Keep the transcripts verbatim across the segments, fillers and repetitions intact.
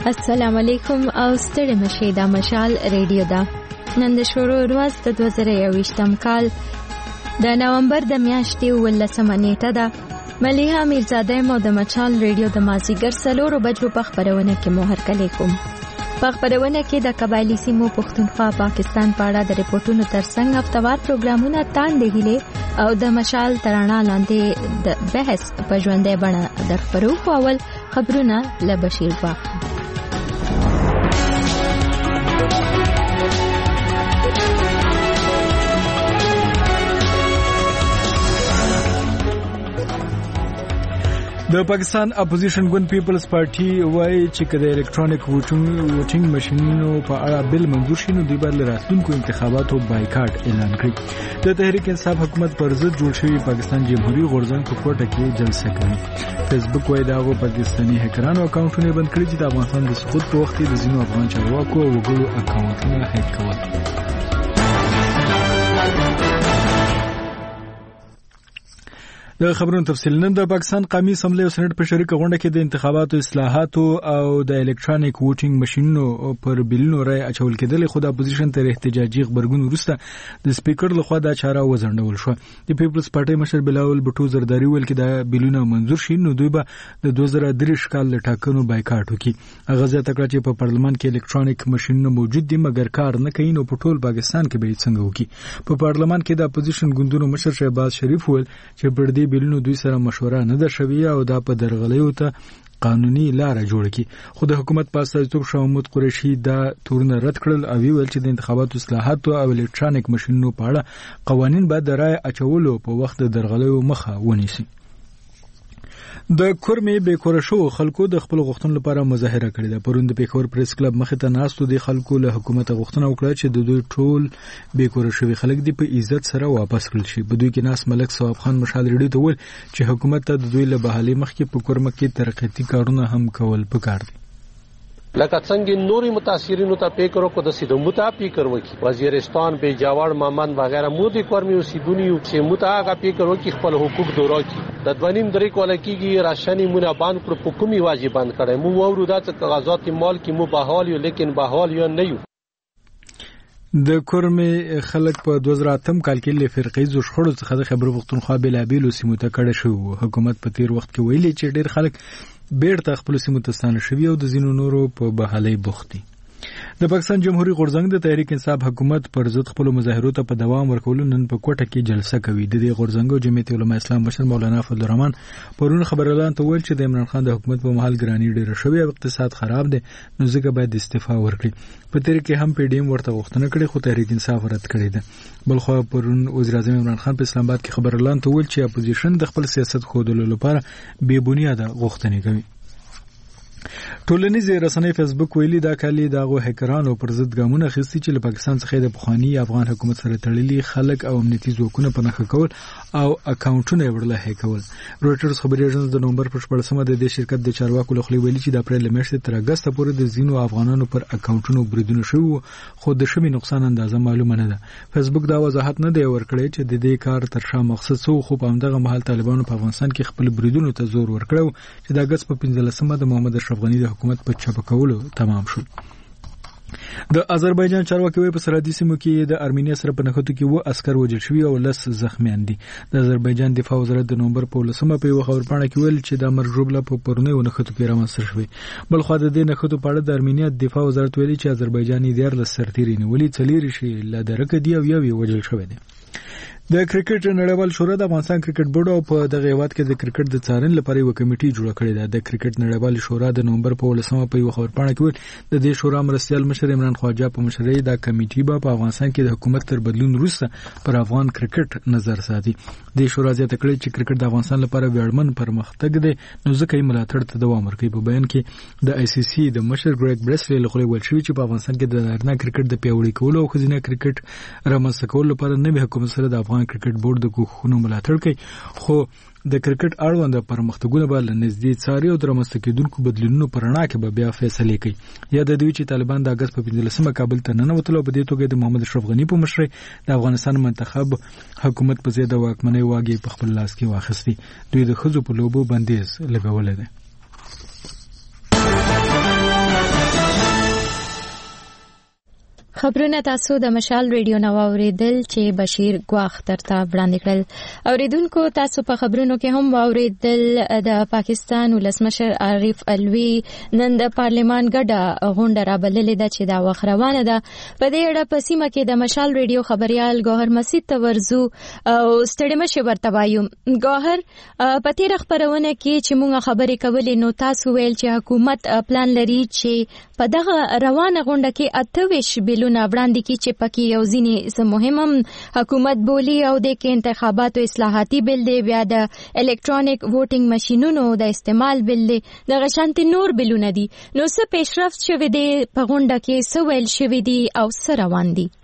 السلام علیکم او ستړي مشه دا مشال ریډیو دا نن د شروع ورځ د دوه زره یوویشتم کال د نومبر د میاشتې ولسمه نیټه ده. ملیحه میرزاده مو د مشال ریډیو د مازیګر څلورو بجو په خبرونه کې مو هرکلی کوم. په خبرونه کې د قبایلی سیمو پښتونخوا پاکستان په اړه د ریپورتونو ترڅنګ هفتوار پروګرامونه تاندې هیله او د مشال ترانه لاندې د بحث په ژوندۍ بڼه درخبرو. خو اول خبرونه له بشیر واخلو. د پاکستان اپوزیشن ګوند پیپلز پارټي وایي چې کله الکترونیک ووټینګ ماشینونو په اړه بل منظور شي نو دوی به له راتلونکو انتخاباتو بایکاټ اعلان کړي. د تحریک انصاف حکومت پر ضد جوړ شوی پاکستان جمهوریت غورځنګ په کوټه کې جلسه کوي. فیسبوک وایي دا غو پاکستاني هکرانو اکاونټونه بند کړي چې د افغانستان د سقوط په وخت کې د ځینو افغان چارواکو او وګړو اکاونټونه هک کول. د خبرونو تفصیل. نن د پاکستان قومي اسمبلی او سېنات په شریکه غونډه کې د انتخاباتو اصلاحاتو او د الکترونیک ووټینګ ماشینونو پر بیلونو رای اچول کېدل. خو د اپوزیشن تر احتجاجي خبرګون وروسته د سپیکر لخوا دا چاره وځنډول شو. د پیپلز پارټي مشر بلاول بټو زرداری ویل کې دا بیلونه منظور شي نو دوی به د دوه زره درې کال له ټاکنو بایکاټ وکړي. هغه زیاته کړه چې په پارلمان کې الکترونیک ماشینونه موجود دي مګر کار نه کوي نو په ټول پاکستان کې به څنګه وکړي. په پارلمان کې د اپوزیشن ګوندونو مشر شهباز شریف ویل چې پر دې بیلونو دوی سره مشوره نه ده شوې او دا په درغلیو ته قانوني لار جوړ کی. خو د حکومت په استازیتوب شاه محمود قریشي دا تورونه رد کړل او ویل چې د انتخاباتو اصلاحاتو او الکترونیک ماشینونو په اړه قوانين باید د رای اچولو په وخت د درغلیو مخه ونیسي. د کورمې بیکور شو خلکو د خپل غوښتنو لپاره مظاهره کړې ده. پرون د پیښور پریس کلب مخې ته ناستو د خلکو له حکومت غوښتنه وکړه چې د دوی ټول بیکور شوی خلک دی په عزت سره واپس کړل شي. په دوی کې ناس ملک ثواب خان مشال ریډیو ته ویل چې حکومت ته د دوی له بحالي مخکې په کورمه کې ترقیتي کارونه هم کول پکار دي. لکه څنګه نوري متاثرینو ته فکر وکړو د سیدو متا فکر وکړي وزیرستان به جاوړ مامن وغیرہ مودي کورمي اوسیدونیو چې متا هغه فکر وکړي خپل حقوق دورا کی د دونیم درې کول کېږي راشنی مونږ باندې پر حکومي واجبان کړي مو ورو د کاغذات مال کې مو بحال یو لیکن بحال یو نه یو. د کورمې خلک په دوه زره اتم کال کې له فرقې زو شخړو څخه د خبرو پښتونخوا بلابل سیمو ته کډه شو. حکومت په تیر وخت کې ویلي چې ډېر خلک بیرته خپل سیمو ته ستانه شوي او د ځینو نورو په بحالۍ بوخت دي. د پاکستان جمهوریت غورځنګ د تحریک انصاف حکومت پر ضد خپل مظاهرو ته په دوام ورکول نن په کوټه کې جلسه کوي. د دې غورځنګ او جمعیت علماء اسلام مشر مولانا فضل الرحمن پرون خبرلاند ته ویل چې د عمران خان د حکومت په محل ګرانی ډیره شوی او اقتصاد خراب دی نو ځکه باید استعفا ورکړي. په تیر کې هم پی ډی ایم ورته غوښتنه کړې خو تحریک انصاف رد کړې ده. بل خو پرون وزیر اعظم عمران خان په اسلام آباد کې خبرلاند ته ویل چې اپوزیشن د خپل سیاست خودلو لپاره بې بنیاده غوښتنې کوي. ټولنیزې رسنۍ فیسبوک ویلي دا کالي دغه هکرانو پر ضد ګامونه اخیستي چې له پاکستان څخه د پخوانی افغان حکومت سره تړلي خلک او امنیتي ځواکونه په نښه کول او اکاونټونه ورله هکول. رويټرز خبري اژانس د نومبر په شپږمه د دې شرکت د چارواکو له خوا ویلي چې د اپریل میاشتې تر اگست پورې د زینو افغانانو پر اکاونټونو بریدونه شوي خو د شومي نقصان اندازه معلومه نه ده. فیسبوک دا وضاحت نه دی ورکړی چې د دې کار تر شا مقصد څه خو په همدغه محل طالبانو په افغانستان کې خپل بریدونو ته زور ورکړو چې د اگست په پنځلسمه د محمد اشرف غنی د حکومت په چپکولو تمام شو. د آذربایجان چارواکي په سرحدي سیمو کې د ارمینیا سره په نښتو کې و عسكر وژل شوي او لس زخمیان دي. د آذربایجان دفاع وزارت د نومبر په لسمه په یو خبرپاڼه کې ویل چې د مرګ ژوبله په پرونی و نښتو کې رامنځته شوی. بل خو د دې نښتو په اړه د ارمینیا دفاع وزارت ویلي چې آذربایجاني دیارلس سرتیري نیولي څلیر شي له درکه دی او یو وژل شوی دی. د کرکټ نړیوال شورا د افغانستان کرکټ بورډ او په دغه هیواد کې د کرکټ د څارنې لپاره یو کمیټه جوړه کړې ده. د کرکټ نړیوال شورا د نومبر په لسمه په یو خبرپاڼه کې ویل د دې شورا مرستیال مشر عمران خواجه په مشرۍ د کمیټې به په افغانستان کې د حکومت تر بدلون وروسته پر افغان کرکټ نظر ساتي. د شورا زیاته کړې چې کرکټ د افغانستان لپاره ویاړمن پرمختګ دی نو ځکه یې ملاتړ ته دوام ورکوي. په بیان کې د آی سی سی د مشر ګریګ برسلی له خوا ویل شوی چې په افغانستان کې د نارینه کرکټ د پیاوړي کولو او ښځینه کرکټ رامنځته کولو لپاره نوي حکومت سره د افغان کرکټ بورډ کوښښونو ملاتړ کوي خو د کرکټ اړوند پرمختګونه به له نږدې څاري او د رامنځته کېدونکو بدلونونو په رڼا کې به بیا فیصلې کوي. یاد دی چې طالبان د اگست په پنځلسمه کابل ته ننوتل او په دې توګه د محمد اشرف غنی په مشرۍ د افغانستان منتخب حکومت په ضد د واکمنۍ واګې په خپل لاس کې واخیستي. دوی د ښځو په لوبو بندیز لګولی دی. خبرونه تاسو د مشال ریډیو نو اوریدل چې بشیر ګواخ ترته وړاندې کړل. اوریدونکو تاسو په خبرونو کې هم اوریدل د پاکستان ولسمشر عارف الوی نن د پارلمان ګډه غونډه رابللې ده چې دا وخت روانه ده. په دې اړه په سیمه کې د مشال ریډیو خبريال ګوهر مسعود تورزو او ستړي مشه ورته وایو. ګوهر په تیر خبرونه کې چې موږ خبرې کولې نو تاسو ویل چې حکومت پلان لري چې په دغه روانه غونډه کې اتويش بیلونه وړاندې کی چې پکې یو ځینې مهمم حکومت بولی او د کې انتخاباتو اصلاحاتي بل دی, بیا د الکترونیک ووټینګ ماشينونو د استعمال بل دی, د غشانتي نور بلونه دي. نو څه پیشرفت شوه دی په غونډه کې, څه ویل شوه دی او څه روان دي؟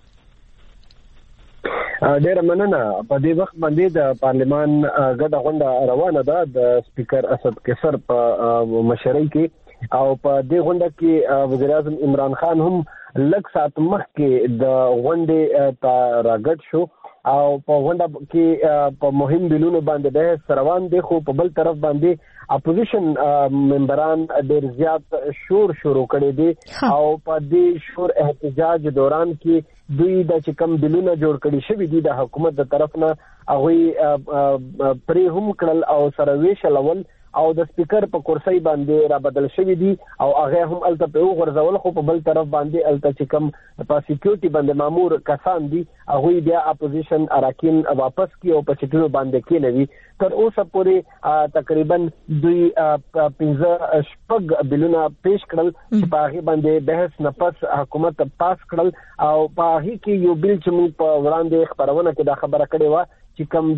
ډېر مننه. په دې وخت باندې د پارلمان ګډه غونډه روانه ده د سپیکر اسد کسر په مشرۍ کې, او په دې غونډه کې وزیر اعظم عمران خان هم لږ ساعت مخکې د غونډې ته راګډ شو او په غونډه کې په مهم بلونو باندې بحث روان دي. خو په بل طرف باندې اپوزیشن ممبران ډېر زیات شور شروع کړی دي او په دې شور احتجاج دوران کې دوی د چکم بلونه جوړ کړي شوی دي د حکومت د طرف نه, هغه پرې هم کړل او سره ویشلول او د سپیکر په کرسي باندې را بدل شوی دي او هغه هم الته په غرزول. خو په بل طرف باندې الته چې کوم په سکیورټي باندې مامور کسان دي هغه بیا اپوزیشن اراکین واپس کی او په چټونو باندې کېنوي. تر اوسه پورې تقریبا دوی پنځه شپږ بلونه پیش کړل چې په هغه باندې بحث نه پس حکومت پاس کړل او په هغه کې یو بل چې موږ په وړاندې خبرونه کې دا خبره کړې و چې کوم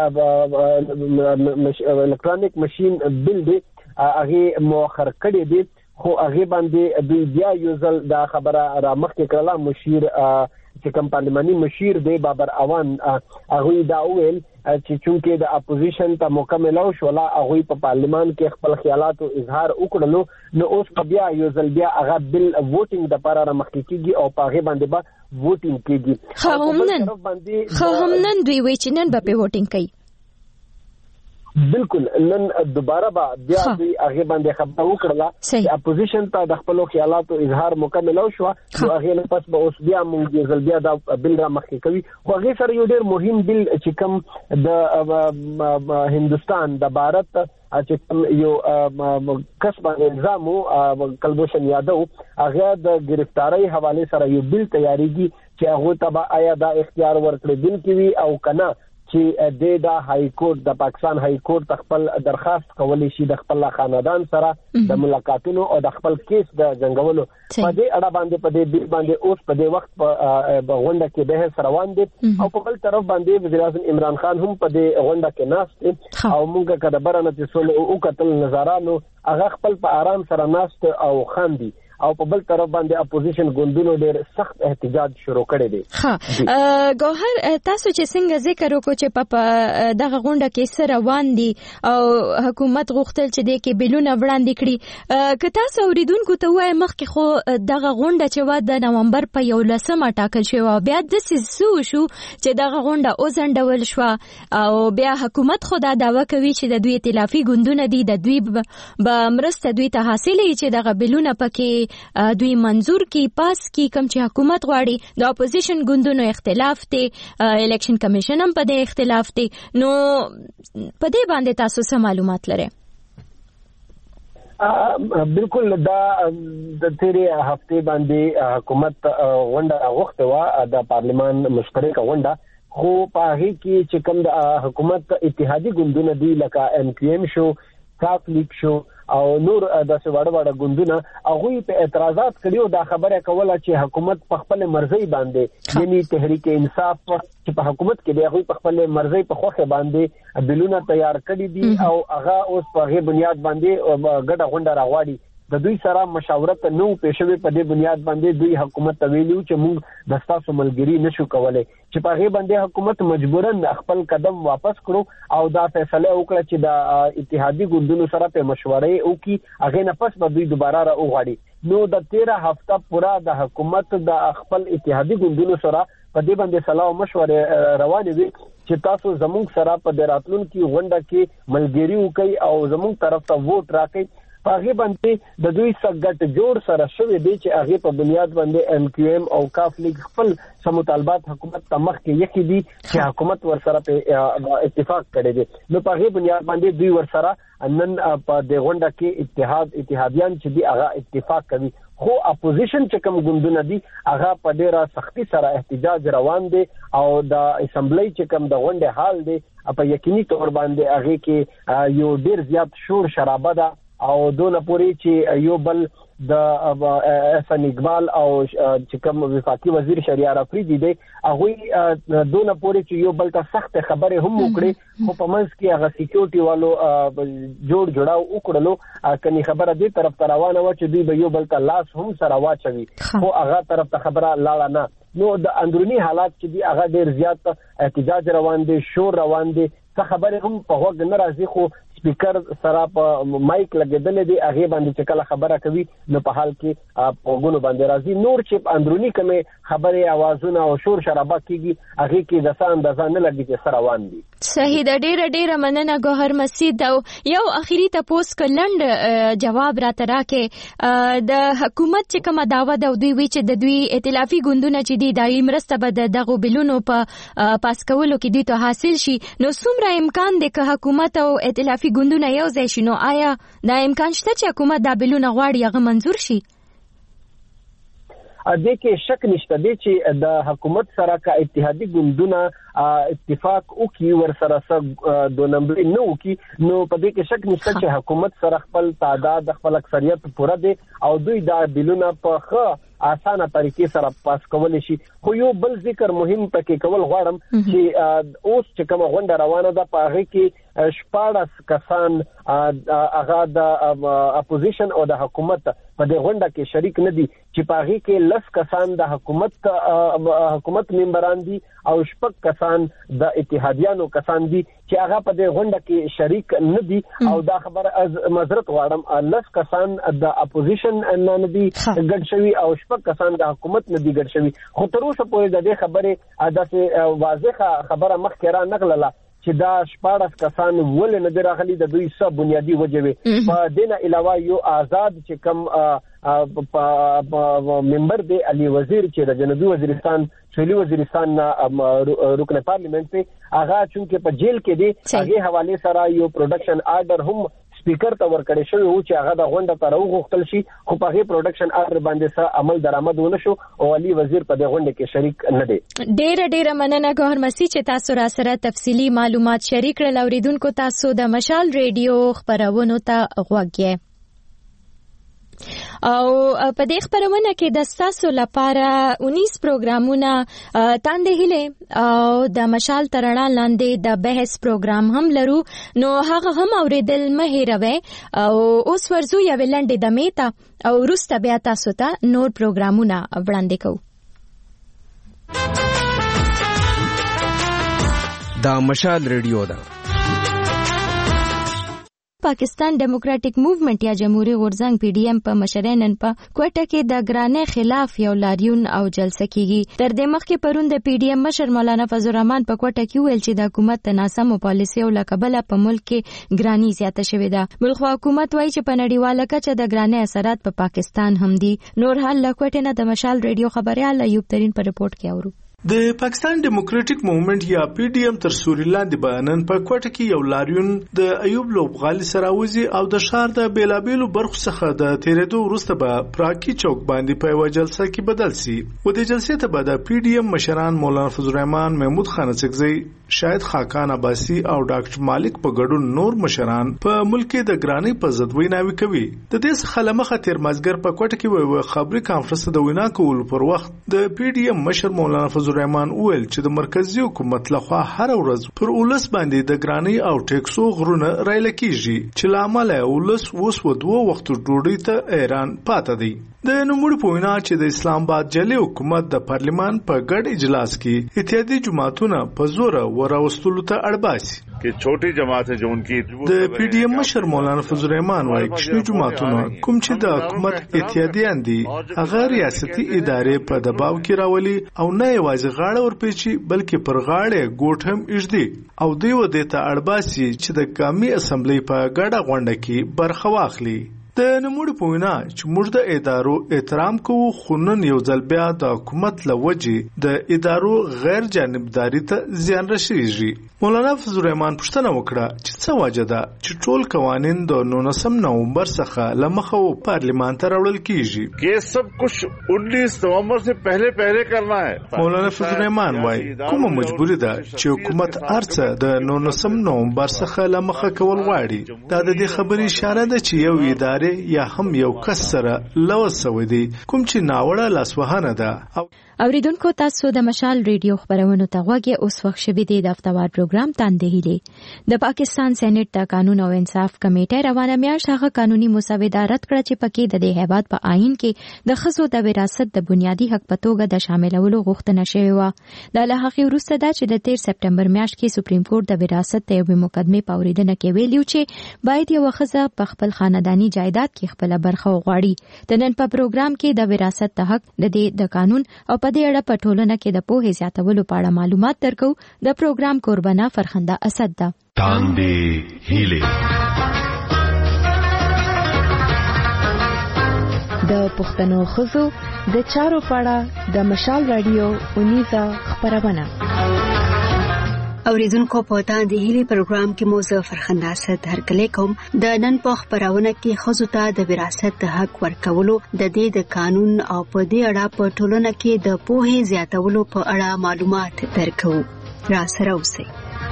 د الکترونیک ماشين بل دی هغه مؤخر کړی دی. خو هغه باندې دوی بیا یو ځل دا خبره را مخکې کړله. مشیر چې کوم پارلماني مشیر دی بابر اوان هغه دا ویل چې چونکه د اپوزیشن ته مکمل او شولا هغه په پارلمان کې خپل خیالات او اظهار وکړلو, نو اوس بیا یو ځل بیا هغه بل ووټینګ د لپاره را مخکې کیږي او په هغه باندې به ووټینګ کیږي. خو هم نن خو هم نن دوی وی چې نن به په ووټینګ کوي. بالکل نن دوباره به بیا دوی هغه باندې خبره وکړه چې اپوزیشن ته د خپل خیالات او اظهار مکمل او شو, نو هغه نه پس به اوس بیا موږ یو ځل بیا دا بل را مخکې کوي. خو هغه سره یو ډېر مهم بل چې کوم د هندستان د بھارت چې کوم یو کسب نظام او کلبوشن یادو هغه د گرفتاری حواله سره یو بل تیاریږي چې هغه تبع آیا دا اختیار ورکړي دل کی وی او کنه چې د دا های کورټ د پاکستان های کورټ خپل درخواست کولی شي د خپل خاندان سره د ملاقاتونو او د خپل کیس د جنگولو. په دې اړه باندې په دې باندې اوس په دې وخت په غونډه کې بحث روان دي او په بل طرف باندې وزیر اعظم عمران خان هم په دې غونډه کې ناست او موږ کده برنه چې سول او کتل نظرانو هغه خپل په آرام سره ناست او خاندي او په بل طرف باندې اپوزیشن ګوندونو ډېر سخت احتجاج شروع کړی دی. ها ګوهر تاسو چې څنګه ذکر وکړو چې په دغه غونډه کې سره روان دي او حکومت غوښتل چې د کې بلونه وړاندې کړي, که تاسو اوریدونکو ته وایي مخکې خو دغه غونډه چې و د نومبر په یولسمه ټاکل شوی او بیا د سیسو شو چې دغه غونډه اوزنډول شو او بیا حکومت خو دا دعوه کوي چې د دوی ائتلافي ګوندونه دي د دوی به مرسته دوی ته حاصلې چې دغه بلونه پکې دوی منظور کی پاس کی کم چې حکومت غواړي. د اپوزیشن ګوندونو اختلاف ته, الیکشن کمیشن هم په دې اختلاف ته, نو په دې باندې تاسو څه معلومات لرئ؟ بالکل دا د تیرې هفته باندې حکومت غونډه غوښته و د پارلمان مشترکه غونډه, خو په هغه کې چې کوم د حکومت اتحادي ګوندونه دي لکه ام کیو ام شو, کاف لیگ شو او نور د سوړ وړ ګوندونه هغه په اعتراضات کړیو. دا خبره کوله چې حکومت په خپل مرزي باندې یعنی تحریک انصاف چې په حکومت کې دی هغه په خپل مرزي په خوخه باندې بلونه تیار کړی دي او هغه اوس په هغه بنیاد باندې ګډه غونډه راغواړي. د دوی سره مشاورت نو پېښوي په دې بنیاد باندې دوی حکومت ته ویلو چې موږ د تاسو ملګری نشو کولای, چې په هغه باندې حکومت مجبورن خپل قدم واپس کړو او دا فیصله وکړه چې د اتحادي ګوندونو سره په مشورې وکړي هغه نه پس به دوی دوباره راوغړي. نو د تیرہ هفته پورا د حکومت د خپل اتحادي ګوندونو سره په دې باندې سلام مشورې روانې وي چې تاسو زموږ سره په راتلونکي غونډه کې ملګری وکړي او زموږ طرف ته ووټ راکړي. هغه باندې د دوی سګټ جوړ سره شوی دی چې هغه په بنیاد باندې ام کیو ایم او کاف لیگ خپل سم مطالبات حکومت ته مخ کې یقې دي چې حکومت ورسره په اتفاق کړی دی. نو په هغه بنیاد باندې دوی ورسره نن په د غونډه کې اتحاد اتحادیان چې دی هغه اتفاق کوي. خو اپوزیشن چې کوم ګوندونه دي هغه په ډیره سختی سره احتجاج روان دي او د اسمبلی چې کوم د غونډه حال دی په یقیني تور باندې هغه کې یو ډیر زیات شور شرابه ده او دونه پوری چې یو بل د احسان اقبال او چې کوم وفاقي وزیر شهریار افریدي دی هغه دونه پوری چې یو بل ته سخت خبره هم وکړي خو په منځ کې هغه سکیورټي والو جوړ جوړاو وکړلو کني خبره دې طرف ته روانه و چې دوی به یو بل ته لاس هم سره واچوي خو هغه طرف ته خبره لاړه نه. نو د اندرونی حالات چې دی هغه ډیر زیات احتجاج روان دي شور روان دي څه خبره هم په وګ نه راځي خو سپیکر سره په مایک لګیدل دي هغه باندې چې کله خبره کوي نو په حال کې په وګونو باندې راځي. نور چې اندرونی کومه خبره اوازونه او شور شرابه کیږي هغه کې د ځان د ځان نه لګي چې سره روان دي. صحیح د ډیره ډیره مننه ګوهر مسید. او یو اخیری تاسو کلند جواب را تراکه د حکومت چې کومه داوا د دوی وی چې د دوی ائتلافي ګوندونه چې دی دایي مرسته به دغه بلونو په پاس کولو کې دی ته حاصل شي نو څومره امکان دی که حکومت او ائتلافي ګوندونه یو ځای شي نو آیا دا امکان شته چې حکومت دا بلونه غواړي هغه منظور شي؟ ا دې کې شک نشته دی چې د حکومت سره کا اتحادی ګوندونه اتفاق او کی ور سره سره دو نمبر نو کی نو په دې کې شک نشته چې حکومت سره خپل تعداد خپل اکثریت پوره دی او دوی دا بلونه په خه اسانه طریقې سره پاس کول شي. خو یو بل ذکر مهم پکې کول غواړم چې اوس چې کوم غونډه روانه ده په هغه کې شپاړس کسان هغه د اپوزیشن او د حکومت په دې غونډه کې شریک نه دي چې په هغه کې لس کسان د حکومت حکومت ممبران دي او شپږ کسان د اتحادیانو کسان دي چې هغه په دې غونډه کې شریک نه دي او دا خبره از معذرت غواړم لس کسان د اپوزیشن نه دي ګډ شوی او شپږ کسان د حکومت نه دي ګډ شوی. خو تر اوسه پورې د دې خبره داسې واضحه خبره مخکې را نغلله چې دا شپاړس کسان ولې نه راغلي د دوی څه بنیادی وجه وي. په دې نه علاوه یو آزاد چې کم ممبر دی علي وزیر چې د جنوبي وزیرستان سویلي وزیرستان رکن پارلیمنت په هغه چونکه په جیل کې دی هغه حواله سره یو پروډکشن آرډر هم سپیکر ته ورکړی شوی و چې هغه د غونډه ته راوغوښتل شي خو په هغه پروډکشن آرډر باندې څه عمل درآمد ونه شو او علي وزیر په دې غونډه کې شریک نه دی. ډیره ډیره مننه ګوهر مسید چې تاسو را سره تفصیلی معلومات شریک کړل. اوریدونکو تاسو د مشال ریډیو خبرونو ته غوږ یې او په دې خبرونه کې د تاسو لپاره انیس پروګرامونه تاندې هله او د مشال ترڼا لاندې د بحث پروګرام هم لرو نو هغه هم اوریدل مه هیروئ. او اوس ورزو یو لنډه د میتا او وروسته بیا تاسو ته نور پروګرامونه وړاندې کوو. دا مشال ریډیو ده. پاکستان ډیموکراټک موومېنټ یا جمهوریت غورځنګ پی ډی ایم په مشرانن په کوټه کې د ګرانې خلاف یو لاریون او جلسه کیږي. تر دې مخکې پرون د پی ډی ایم مشر مولانا فضل الرحمن په کوټه کې ویل چې د حکومت تناسب پالیسي او لکبله په ملک کې ګرانی زیاته شوې ده. بلخو حکومت وایي چې په نړیواله کچه د ګرانې اثرات په پاکستان هم دي. نور حال له کوټه نه د مشال ریډیو خبريال ایوب ترين په رپورت کې اورو. د پاکستان ډیموکراټک موومېنټ یا پی ډی ایم تر سوري لاندې بیانن په کوټه کې یو لاریون د ایوب لوبغالي سره وځي او د شهر د بیلابیلو برخو څخه د تیرېدو وروسته به پراکی چوک باندې په یو جلسه کې بدل شي. و د جلسې ته به د پی ډی ایم مشران مولانا فضل الرحمن، محمود خان اڅکزی، شاهد خاقان عباسی او ډاکټر مالک په ګډون نور مشران په ملک د ګرانی په ضد ویناوي کوي. د دې څخه لمخه تیر مازګر په کوټه کې وو خبري کانفرنس د وینا کول پر وخت د پی ډی ایم مشر مولانا فضل الرحمن ویل چې د مرکزی حکومت لخوا هر ورځ پر اولس باندې د ګرانی او ټیکسو غرونه رایل کیږي چې لامل اولس وس و دوه وخت ډوډۍ ته ایران پاتې دی. د نوموړي په وینا چې د اسلام آباد جلی حکومت د پارلیمان په ګډ اجلاس کې اتحادی جماعتونه په زور وراوستلو ته اړباسي कि छोटी जमात है जो उनकी د پی डी एम مشر مولانا فضل الرحمن وايي چې جماعتونه کوم چې د حکومت اتحادیان دي هغه ریاستي ادارې په دباو کې راولي او نه یوازې غاړه ورپېچي بلکې پر غاړه ګوټ هم اجدي او دوی و دې ته اړباسي چې د قومي اسمبلی په ګډه غونډه کې برخه واخلي. د نموړي په وینا چې موږ د ادارو احترام کوو خو نن یو ځل بیا د حکومت له وجې د ادارو غیر جانبداري ته زیان رسیږي. مولانا فضل الرحمن پوښتنه وکړه چې څه وجه ده چې ټول قوانین د نولسم نومبر څخه له مخه پارلیمان ته راوړل کیږي. یہ سب کچھ انیس نومبر سے پہلے پہلے کرنا ہے. مولانا فضل الرحمن وایي کومه مجبوري ده چې حکومت ارڅه د نولسم نومبر څخه له مخه کول غواړي. دا د دې خبرې اشاره ده چې یو ادارې یا هم یو کس سره لوث شوی دی کوم چې ناوړه لاسوهنه ده. اوریدونکو تاسو د مشال ریډیو خبرونو ته غوږی اوس وخت شوی دی د هفتوار پروګرام تاندې هیلې. د پاکستان سېنات د قانون او انصاف کمیټه روانه میاشت هغه قانوني مسوده رد کړه چې پکې د دې هیواد په آئین کې د ښځو د وراثت د بنیادی حق په توګه د شاملولو غوښتنه شوې وه. د له هغې وروسته دا چې د تیر سپټمبر میاشت کې سپریم کورټ د وراثت د یوې مقدمې په اورېدنه کې ویلي چې باید یوه ښځه په خپل خانداني جایداد کې خپله برخه وغواړي. د نن په پروګرام کې د وراثت د حق د دې د قانون او په دې اړه په ټولنه کې د پوهې زیاتولو په اړه معلومات درکو. د پروګرام قربانه فرخنده اسد ده. تاندې هیلې د پښتنو ښځو د چارو په اړه د مشال رادیو اونیزه خبرونه. اوریدونکو په تاندې هیلې پروګرام کې مو زه فرخنده اسد هرکلی کوم. د نن په خبرونه کې ښځو ته د وراثت د حق ورکولو د دې د قانون او په دې اړه په ټولنه کې د پوهې زیاتولو په اړه معلومات درکو. را سره اوسئ.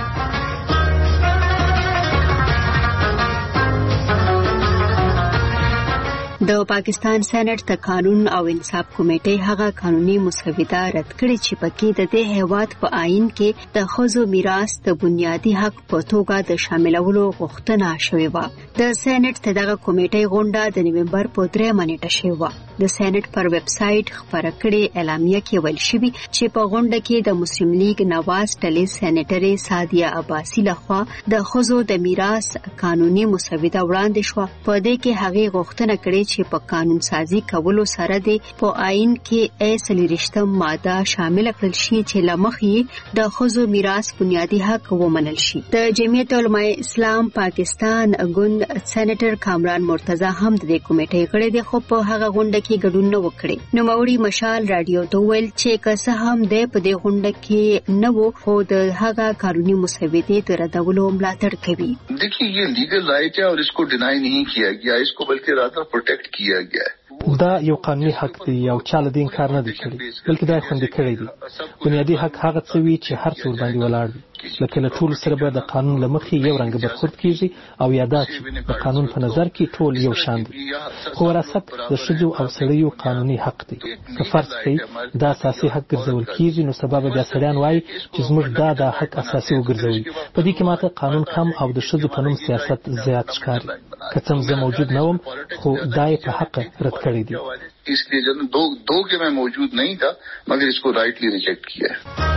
د پاکستان سېنات د قانون او انصاف کمیټې هغه قانوني مسوده رد کړې چې پکې د دې هیواد په آئین کې د ښځو میراث د بنیادی حق په توګه د شاملولو غوښتنه شوې وه. د سېنات دغه کمیټې غونډه د نومبر په درېیمه نیټه شوې وه. د سېنات پر ویب سټ خبره کړې اعلامیه کې ویل شوی چې په غونډه کې د مسلم لیگ نواز ډلې سېنیټري سادیه عباسی لخوا د ښځو د میراث قانوني مسوده وړاندې شو. په دې کې هغه غوښتنه کړې چې په قانون سازي کولو سره د په آئین کې ایسلیرشتم ماده شامل کړل شي چې لمخې د ښځو میراث بنیادی حق ومنل شي. د جمعیت علماء اسلام پاکستان ګوند سېنیټر کامران مرتضی هم د دې کمیټې غړی دی خو په هغه غونډه کې ګډون نه وکړي. نو موري مشال رادیو ته ویل چې که څه هم د په دې غونډه کې نه وو خو د هغه قانوني مسودې د ردولو ملاتړ کوي. देखिए ये लीगल राइट है और इसको डिनाई नहीं किया गया, इसको बल्कि रादर प्रोटेक्ट किया गया है. دا یو قانوني حق دی او چاله دین کار نه دی کړی بلکې دا خوندې کړی دی. بنیادی حق هغه څه وی چې هر څور باندې ولاړ دی لکه له ټول سره به د قانون لمخې یو رنګ برخورد کیږي او یادا چې د قانون په نظر کې ټول یو شان دي. خو وراثت د ښځو او سړیو قانوني حق دی. که فرض کړئ دا اساسي حق ګرځول کیږي نو سبب بیا سړیان وایي چې زموږ دا د حق اساسي وګرځوي. په دې کې ماته قانون کم او د ښځو په نوم سیاست زیات ښکاري. که څه زه موجود نه وم خو دا یې په حق رد کړی دی. इसलिए जब दो दो के मैं मौजूद नहीं था मगर इसको राइटली रिजेक्ट किया है.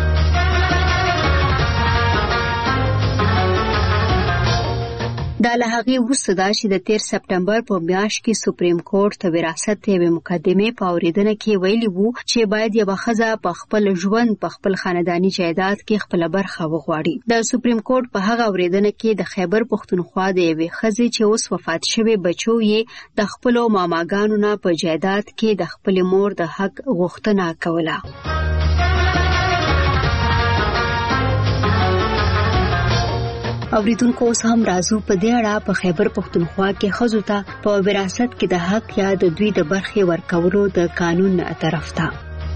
دا له هغې وروسته دا چې د تیر سپټمبر په میاشت کې سپریم کورټ د وراثت یوې مقدمې په اورېدنه کې ویلي وو چې باید یوه ښځه په خپل ژوند په خپل خانداني جایداد کې خپله برخه وغواړي. د سپریم کورټ په هغه اورېدنه کې د خیبر پښتونخوا د یوې ښځې چې اوس وفات شوې بچو یې د خپلو ماماګانو نه په جایداد کې د خپلې مور د حق غوښتنه کوله. اوریدونکو اوس هم راځو په دې اړه په خیبر پښتونخوا کې ښځو ته په وراثت کې د حق یا د دوی د برخې ورکولو د قانون طرف ته.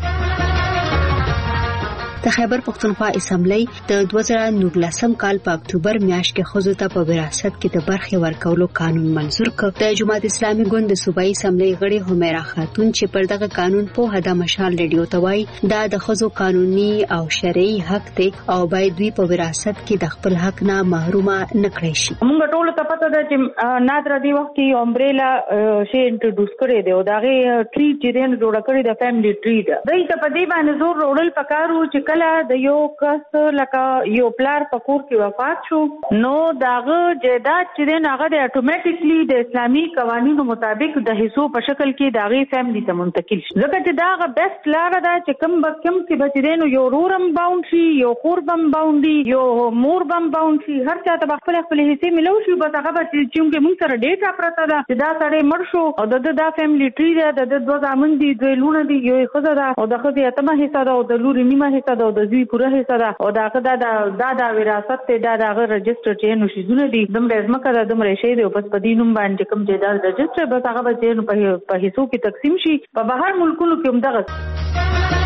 د خیبر پښتونخوا اسمبلی د دوه زره نولسم کال په اکتوبر میاشت کې ښځو ته په وراثت کې د برخې ورکولو قانون منظور کړ. د جماعت اسلامي ګوند د صوبایي اسمبلی غړي همیرا خاتون چې پر دغه قانون په هدا مشال ریډیو ته وایي دا د ښځو قانوني او شرعي حق دی او باید دوی په وراثت کې د خپل حق نه محرومه نه کړي شي. موږ ټول ته پته ده چې نادر دی وخت کې امبریلا شی انټروډوس کړی دی او داغه ټری چې دین جوړ کړی د فیملی ټری ده. دوی ته په دې باندې زور وړل پکارو چې کله د یو کس لکه یو پلار په کور کې وفات شو نو داغه جیدات چې دین هغه د اتوماتیکلی د اسلامي قوانینو مطابق د حصو په شکل کې داغه فیملی ته منتقل شي ځکه چې داغه بیسټ لار ده چې کم به کم چې بچ دین یو رورم باوند شي یو خوربم باوند یو مور بم باوند شي هر چا ته خپل خپل حصے ملو شي بس هغه به چې موږ سره ډیټا پرته ده چې دا سړی مر شو او د دا فیملی ټری ده د دوه ځامن دي دوه لونه دي یو خزه ده او د خزه اتمه حصہ ده او د لوري نیمه حصہ ده او د زوی پوره حصہ ده او دا دا دا دا وراثت ته دا دغه رجستر چې نو شي زونه دي دمره ازمکه ده دمره شی دی او پس په دینوم باندې کوم چې دا رجستر بس هغه به چې په حصو کې تقسیم شي په بهر ملکونو کې هم دغه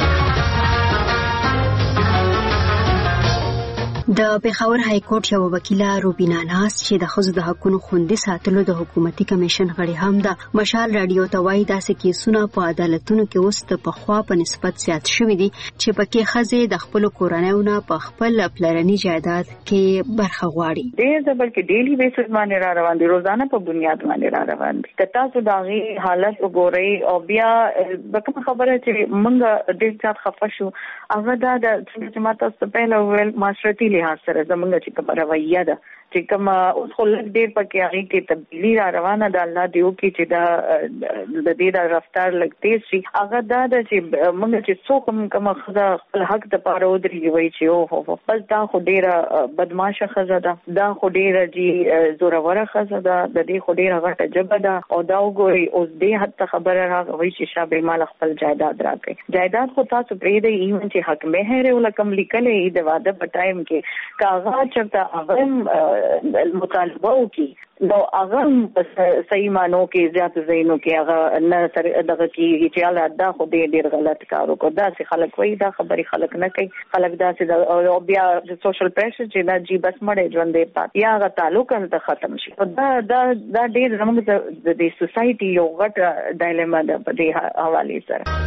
د پېښور های کورټ یو وکیله روبینا ناز چې د ښځو د حقوقو خوندي ساتلو د حکومتي کمیشن غړي هم د مشال رادیو ته وایي داسې کیسونه په عدالتونو کې اوس د پخوا په نسبت زیات شوي دي چې پکې ښځې د خپلو کورنیو په خپل پلرني جایداد کې برخه غواړي. ډېر ځله بلکې ډیلی بیسس باندې را روان دي روزانه په بنیاد باندې را روان دي. که تاسو د هغې حالت وګورئ او بیا به کومه خبره چې موږ ډېر زیات خفه شو هغه دا د څنګه چې ما تاسو ته پهله وویل معاشرتي لحاظ سره زمونږ چې کومه رویه ده چې کومه اوس خو لږ ډېر پکې هغې کې تبدیلي را روانه ده الله دې وکړي چې دا د دې دا رفتار لږ تیز شي هغه دا ده چې موږ چې څوک هم کومه ښځه خپل حق دپاره ودرېږي وایي چې اوهو بس دا خو ډېره بدماشه ښځه ده دا خو ډېره جي زوروره ښځه ده د دې خو ډېره غټه ژبه ده او دا وګورئ اوس دې حد ته خبره راغله وایي چې شابه مال خپل جایداد راکړئ جایداد خو تاسو پرېږدئ ایون چې حق مهر یې ولکم لیکلی د واده په ټایم کې که هغه چېرته هغه مطالبه وکړي نو هغه صحیح معنو کې زیات ځایونو کې هغه نه دغه کېږي چې هله دا خو ډېر ډېر غلط کار وکړو داسې خلک وایي دا خبرې خلک نه کوي خلک داسې او بیا سوشل پریشر چې دا جي بس مړی ژوندی پاتې یا هغه تعلق هلته ختم شي دا دا دا ډېر زموږ د دې سوسایټي یو غټه ډایلما ده په دې حوالې سره.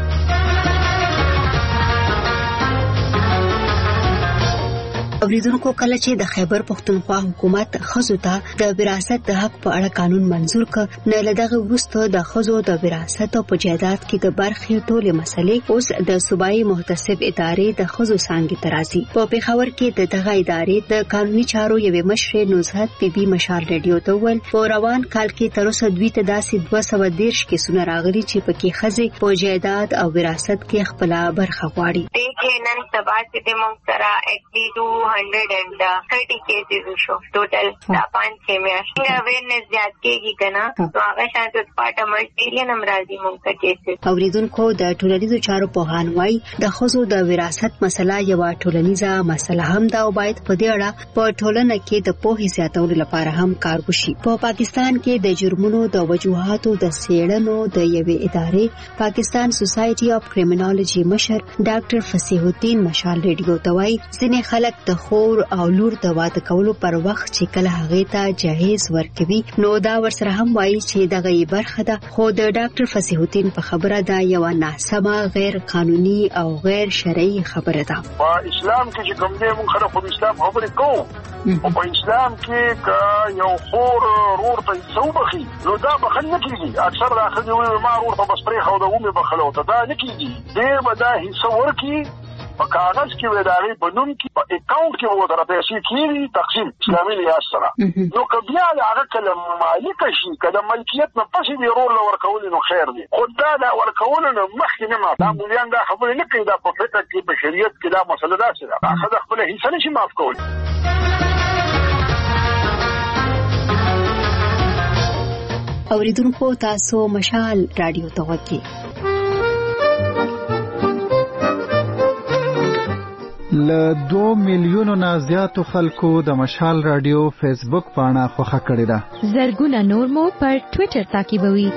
اوریدونکو کله چې د خیبر پښتونخوا حکومت ښځو ته د وراثت د حق په اړه قانون منزور کړ نه له دغه وروسته د ښځو د وراثت په جایداد کې د برخې ټولې مسلې اوس د صوبایي محتسب ادارې د ښځو څانګې ته راځي. په پېښور کې د دغه ادارې د قانوني چارو یوې مشرې نزهت بي بي مشال رادیو ته وویل په روان کال کې تر اوسه دوی ته داسې دوه سوه دېرش کیسونه راغلي چې پکې ښځې په جایداد او وراثت کې خپله برخه غواړي. نن سبا چې موږ سره ایټلی ټو हंड्रेड एंड थर्टी केसेस شو ټوټل دا پنځه کې میاشتې اویرنس زیات کېږي کنه نو هغه شاته پټه مټیریال هم راځي موږ ته کیسز. اوریدونکو د ټولنیزو چارو پوهان وایي د ښځو د وراثت مسله یو ټولنیزه مسله هم ده او باید په دې اړه په ټولنه کې د پوهې زیاتولو لپاره هم کار وشي. په پاکستان کې د جرمونو د وجوهاتو د څېړنو د یوې ادارې پاکستان سوسایټي اف کریمینالوجي مشر ډاکټر فصیح الدین مشال رادیو ته وایي ځینې خلک د خور او لور د واده کولو پر وخت چې کله هغه ته جهیز ورکوي نو دا ورسره هم وایي چې دغه یې برخه ده خو د ډاکټر فصیح الدین په خبره دا یو ناسمه غیر قانوني او غیر شرعي خبره ده. په اسلام کې چې کوم دی موږ خلک په اسلام خبرې کوو او په اسلام کې که یو خور رور ته څوبخي نو دا بخل نه کېږي. اکثر دا ښځې وایي ما رور ته بس پرېښه او د ومې بخله ورته دا نه کېږي دی به دا حصه ورکړي په کاغذ کې به د هغې په نوم کې په اکاونټ کې به ورته پیسې کېږي تقسیم اسلامي لحاظ سره نو که بیا د هغه کله مالکه شي که د ملکیت نه پسې دې رور له ورکولې نو خیر دی خو دا د ورکولو نه مخکې نه معاف دا مولیان دا خبرې نه کوي دا په فقه کې په شریعت کې دا مسله داسې ده ښځه خپله حصه نه شي معاف کولی. اوریدونکو تاسو مشال رادیو ته غوږ له دو میلیونو نه زیاتو خلکو د مشال رادیو فیسبوک پاڼه خوښه کړې ده. زرګونه نور مو پر ټوئیټر تعقیبوي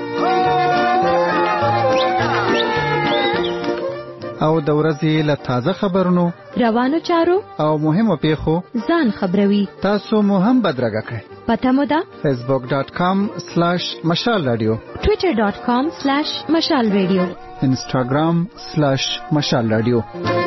او د ورځې له تازه خبرونو روانو چارو او مهمو پیښو ځان خبروي. تاسو مو هم بدرګه کړئ. پته مو ده فیسبوک ډاټ کام سلیش مشال رادیو ټوئیټر ډاټ کام سلیش مشال رادیو انسټاګرام سلیش مشال رادیو.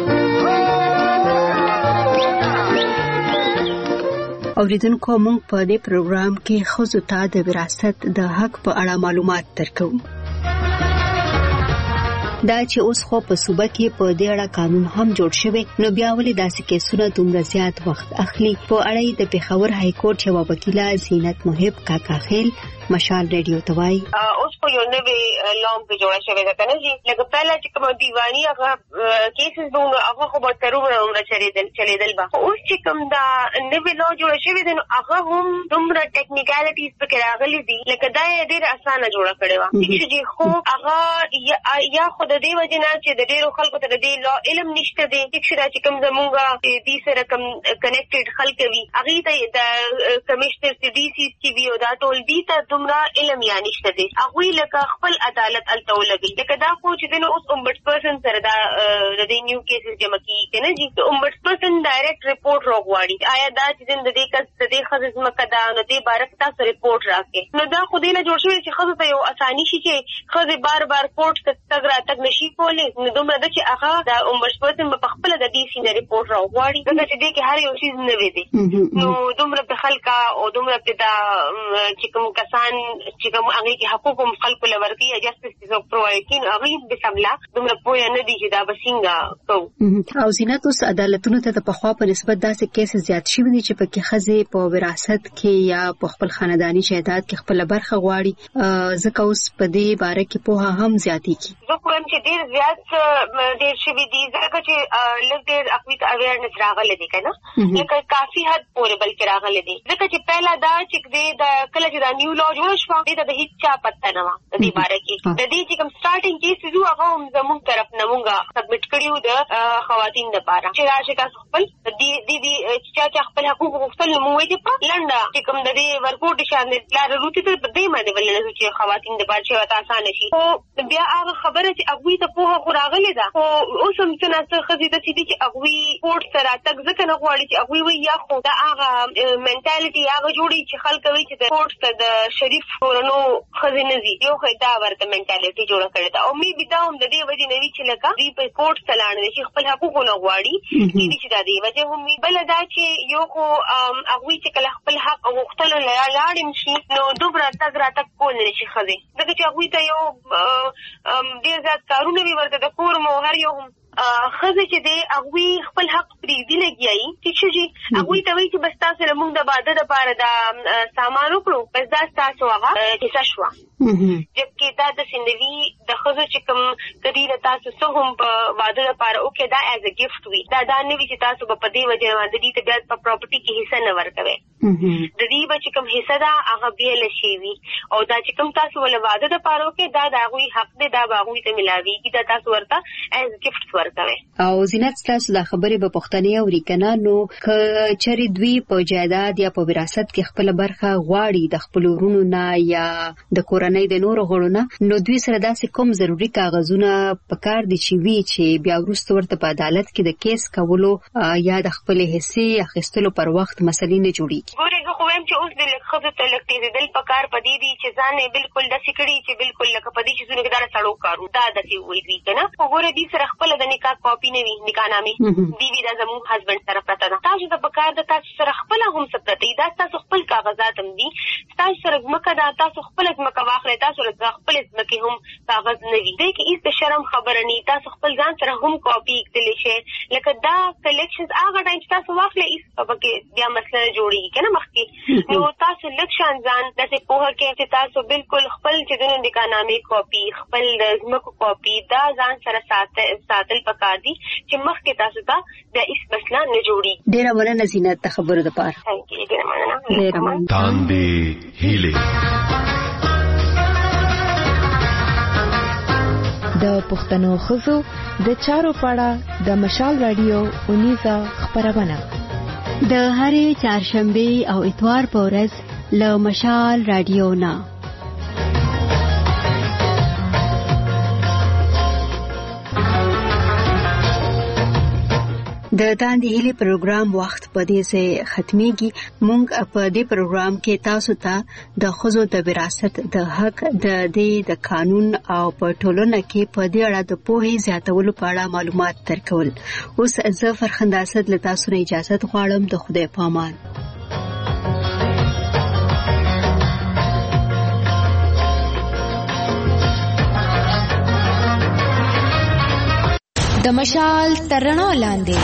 اوریدونکو موږ په دې پروګرام کې ښځو ته د وراثت د حق په اړه معلومات درکوو. دا چې اوس خو په صوبه کې په دې اړه قانون هم جوړ شوی نو بیا ولې داسې کیسونه دومره زیات وخت اخلي. په اړه د پیښور های کورټ یو وکیله زینت محب کاکا خیل مشال ریډیو توای اوس په یو نوې لام په جوړه شوی ده کنه جی لکه پهلا چې کوم دیوانی هغه کیسز به هغه خو به تر عمره چلیدل چلیدل به اوس چې کوم دا نوې لام جوړه شوی ده نو هغه هم دومره ټیکنیکالټیز پکې راغلي دي لکه دا ډېر اسانه جوړه کړې و چې خو هغه یا خو د دې وجه نه چې د ډېرو خلکو ته د دې لا علم نشته دی چې چې کوم زمونږه دې سره کوم کنیکټډ خلک وي هغه ته د کمشنر سی ډي سی سی وی او دا ټول دي ته دومره علم یا نشته دی هغه لکه خپل عدالت الته ولګي لکه دا خو چې نو اوس امبټس پرسن سره دا د دې نیو کیسز جمع کیږي کنه جی امبټس پرسن ډایرکټ ریپورت راغواړي آیا دا چې د دې کس د دې خزم مکدا نو دې بارک تاسو ریپورت راکې نو دا خو دې نه جوړ شوی چې خزه ته یو اساني شي چې خزه بار بار کوټ ته تګ را تګ نشي کولای نو دومره د چې هغه دا امبټس پرسن په خپل د دې سینه ریپورت راغواړي دا چې دې کې هر یو شی نه وي دي نو دومره په خلکا او دومره په دا چې کوم کسان چې کوم هغه کې حقوق هم خلکو لوري یا جسټس څو پرووایډ کین هغه به سملا دومره پوهه نه دي چې دا بسنګا کو او زینت اوس عدالتونو ته په خوا په نسبت داسې کیس زیات شوی دي چې په کې خزه په وراثت کې یا په خپل خاندانی جایداد کې خپل برخه غواړي ځکه اوس په دې باره کې پوهه هم زیاتی کی زه کوم چې ډیر زیات ډیر شوی دي ځکه چې لږ ډیر اقویت اویرنس راغلی دی کنه لکه کافي حد پورې بلکې راغلی دی ځکه چې پہلا دا چې د کله چې دا نیو لا جوړ شو دې د هیڅ چا پته نه و د دې باره کې د دې چې کوم سٹارټینګ کیسز یو هغه هم زموږ طرف نه مونږه سبمټ کړیو د خواتین لپاره چې راشه تاسو خپل دې دې چې چا خپل حقوق غوښتل نو موږ دې په لنډه چې کوم د دې ورکوټ شان لار روتي ته دې باندې ولنه چې خواتین لپاره چې وتا آسان شي او بیا هغه خبره چې هغه ته په هغه راغلي ده او اوس هم څنګه خزي د سې دي چې هغه کوټ سره تک ځکه نه غواړي چې هغه وي یا خو دا هغه منټالټي هغه جوړي چې خلک وي چې د کوټ ته د شریف ورنو خزینه دي یو خدا ورته منټالټي جوړه کړې ده او می بدا هم د دې وجه نوي چې لکه دی په کوټ چلان دي چې خپل حقوق نه غواړي دې چې د دې وجه هم بل دا چې یو خو هغه چې کله خپل حق غوښتل لاړم شي نو دوبره تک را تک کول نه شي خزي دغه چې هغه ته یو ډیر زیات کارونه وی ورته د کور مو هر یو خزه چې دی هغه خپل حق پریږدي لګیایي چې هغه ته وایي چې بس تاسو له موږ د باده د پاره د سامان وکړو بس دا تاسو هغه کیسه شو جبکې دا د سندوی د خزه چې کوم کدی له تاسو سو هم په باده د پاره اوکې دا ایز ا گیفت وی دا دا نه وی چې تاسو په دې وجه باندې دې ته بیا په پراپرټي کې حصہ نه ورکوي د دې به چې کوم حصہ دا هغه به لشي وی او دا چې کوم تاسو ول باده د پاره اوکې دا د هغه حق دی دا به هغه ته ملاوي کی دا تاسو ورته ایز گیفت او زینت تاسو د خبرې په پښتني او ریکنه نو ک چری دوی په جایداد یا په وراثت کې خپل برخه غواړي د خپل ورونو نه یا د کورنۍ د نورو غړو نه نو دوی سره داسې کوم ضروری کاغذونه پکار دي چې وی چې بیا وروسته ورته په عدالت کې د کیس کولو یا د خپل حصې اخیستلو پر وخت مسلې نه جوړیږي. ګوره زه خو وایم چې اوس د لخذ ته لکټې دل پکار پدې دي چې ځان بالکل د سکړی چې بالکل لکه پدې چې زونه کډاره سړو کارو دا د سی وې دي کنه وګوره دې سره خپل د نکاح کاپی نه وی نکاح نامې دی وی دا زموږ هسبند سره پراته ده تاسو ته پکار ده تاسو سره خپل هم سپرته دا تاسو خپل کاغذات هم دي تاسو سره مکه دا تاسو خپل مکه واخلې تاسو سره خپل مکه هم کاغذ نه وی دې کې هیڅ شرم خبره نه تاسو خپل ځان سره هم کاپی کړئ شي لکه دا کلیکشنز هغه ټایم تاسو واخلې هیڅ پکې بیا مسله جوړیږي کنه مخکې نو تاسو لکشان ځان داسې په هغه کې چې تاسو بالکل خپل چې د نکاح نامې کاپی خپل د مکه کاپی دا ځان سره ساتل پکار دي چې مخکې تاسو ته د هیڅ مسله نه جوړي. ډیره مننه زینت ته خبرو د پاره. ډیره مننه. ډیره مننه. تاندې هیله د پښتنو خزو د چارو پاړه د مشال رادیو اونیزه خبرونه د هرې چهارشنبه او اتوار په ورځ له مشال رادیو نه د تاندې هیلې پروګرام وخت په دې سه ختميږي. مونږ په دې پروګرام کې تاسو ته د خزو د وراثت د حق د دې د قانون او په ټولنه کې په دې اړه د پوهې زیاتولو په اړه معلومات درکول. اوس زه فرخنده اسد له تاسو نه اجازه غواړم. د خدای پامان. د مشال ترڼو لاندې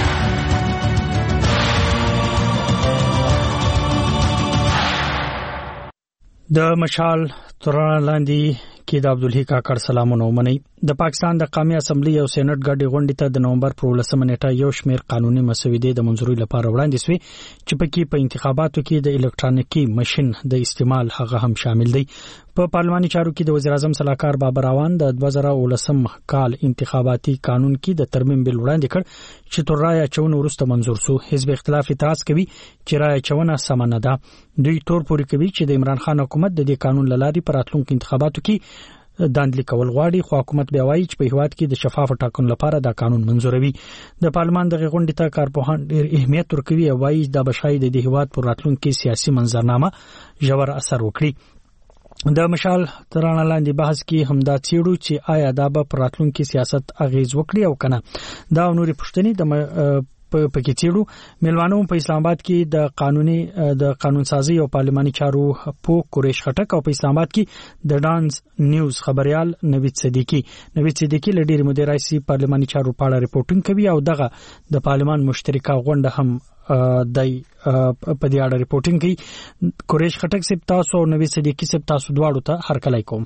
د مشال ترڼو لاندې کې د عبدالحی کاکړ سلامونه ومني. د پاکستان د قومي اسمبلی او سېنات ګډې غونډې ته د نومبر پر ولسمه نیټه یو شمېر قانوني مسودې د منځوري لپاره وړاندې شوې چې پکې په انتخاباتو کې د الکترونیکي ماشين د استعمال هغه هم شامل دی. په پارلماني چارو کې د وزیر اعظم سلاکار بابر روان د دوه زره ولسم کال انتخاباتي قانون کې د ترمیم بل وړاندې کړ چې تر رایه چونه وروسته منزور شو. حزب اختلاف اعتراض کوي چې رایه چونه سم نه ده. دوی تور پوري کوي چې د عمران خان حکومت د دې قانون لاري پر راتلونکو انتخاباتو کې داندلي کول غواړي، خو حکومت بیا وایي چې په هیواد کې د شفاف ټاکنو لپاره دا قانون منزوروي. د پارلمان د غونډې ته کارپوهان ډېر اهمیت ورکوي او وایي دا بشای د هیواد پر راتلونکو سیاسي منظرنامه ژور اثر وکړي. د مشال ترانه لاندې بحث کې همدا چیرو چې آیا دا به پر راتلونکو سیاست اغیز وکړي او کنه. دا نوري پښتني د په کې چیرو ملوانو په اسلام آباد کې د قانوني د قانون سازي او پارلماني چارو په قریش خټک او په اسلام آباد کې د ډانس نیوز خبريال نوید صدیقی نوید صدیقی لډیر مدیر رئیس پارلماني چارو په اړه ریپورتینګ کوي او دغه د پارلمان مشترکه غونډه هم د په دې اړه ریپورتینګ کوي. قریش خټک سپ تاسو او نوید صدیقی سپ تاسو دواړو ته هرکلی کوم.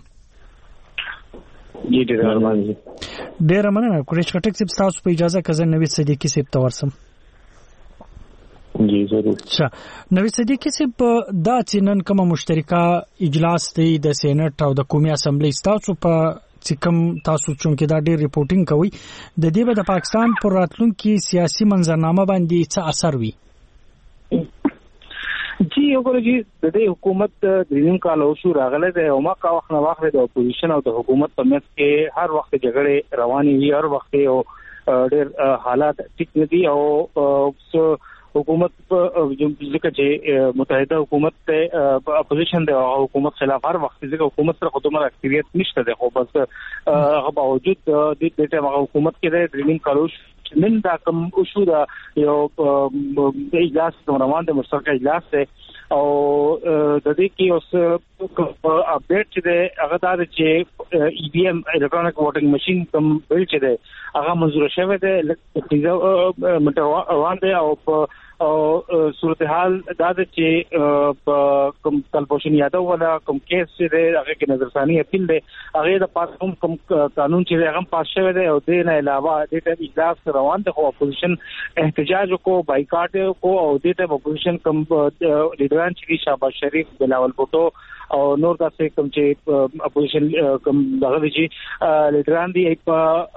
جی ډیر مننه. ډیر مننه قریش خټک سپ تاسو په اجازه کزه نوید صدیقی سپ تورسم. جی ضرور. ښه نوید صدیقی سپ دا چې نن کومه مشترکه اجلاس دی د سېنات او د قومي اسمبلی تاسو په چې کوم تاسو چونکه دا ډیر ریپورتینګ کوي د دې به د پاکستان پر راتلونکو سیاسي منظرنامه باندې څه اثر وي؟ جی وګورئ چې د دې حکومت د دریم کال او شو راغله د یو ما کا وخت نه واخله د اپوزیشن او د حکومت په منځ کې هر وخت جګړې روانې وي، هر وخت یو ډېر حالات ټیک نه دي او حکومت ځکه چې متحده حکومت ته اپوزیشن د حکومت خلاف هر وخت ځکه حکومت سره خودمره اکټیویټ نشته ده، خو بس هغه باوجود د دې ټیم حکومت کې د دریم کال نن دا کوم شو دا یو اجلاس روان د مشترکه اجلاس ته او د دې کې اوس اپډیټ چې هغه دا چې ای وی ایم الکترونیک ووټینګ ماشين کوم بل چې ده هغه منزور شوی دی لکه روان دی او او صورتحال دا چې کوم کلپوشن یادو ولا کوم کیس چې هغه کې نظرثانی اپیل دی هغه د پاس کوم قانون چې هغه پاس شوی دی او د نه علاوه د دې اجلاس روان دی خو اپوزیشن احتجاج کو بایکاټ کو او د دې اپوزیشن کوم لیډران چې شهباز شریف بلاول بوټو او نور داسې کوم چې اپوزیشن کوم دغه چې لیډران دی په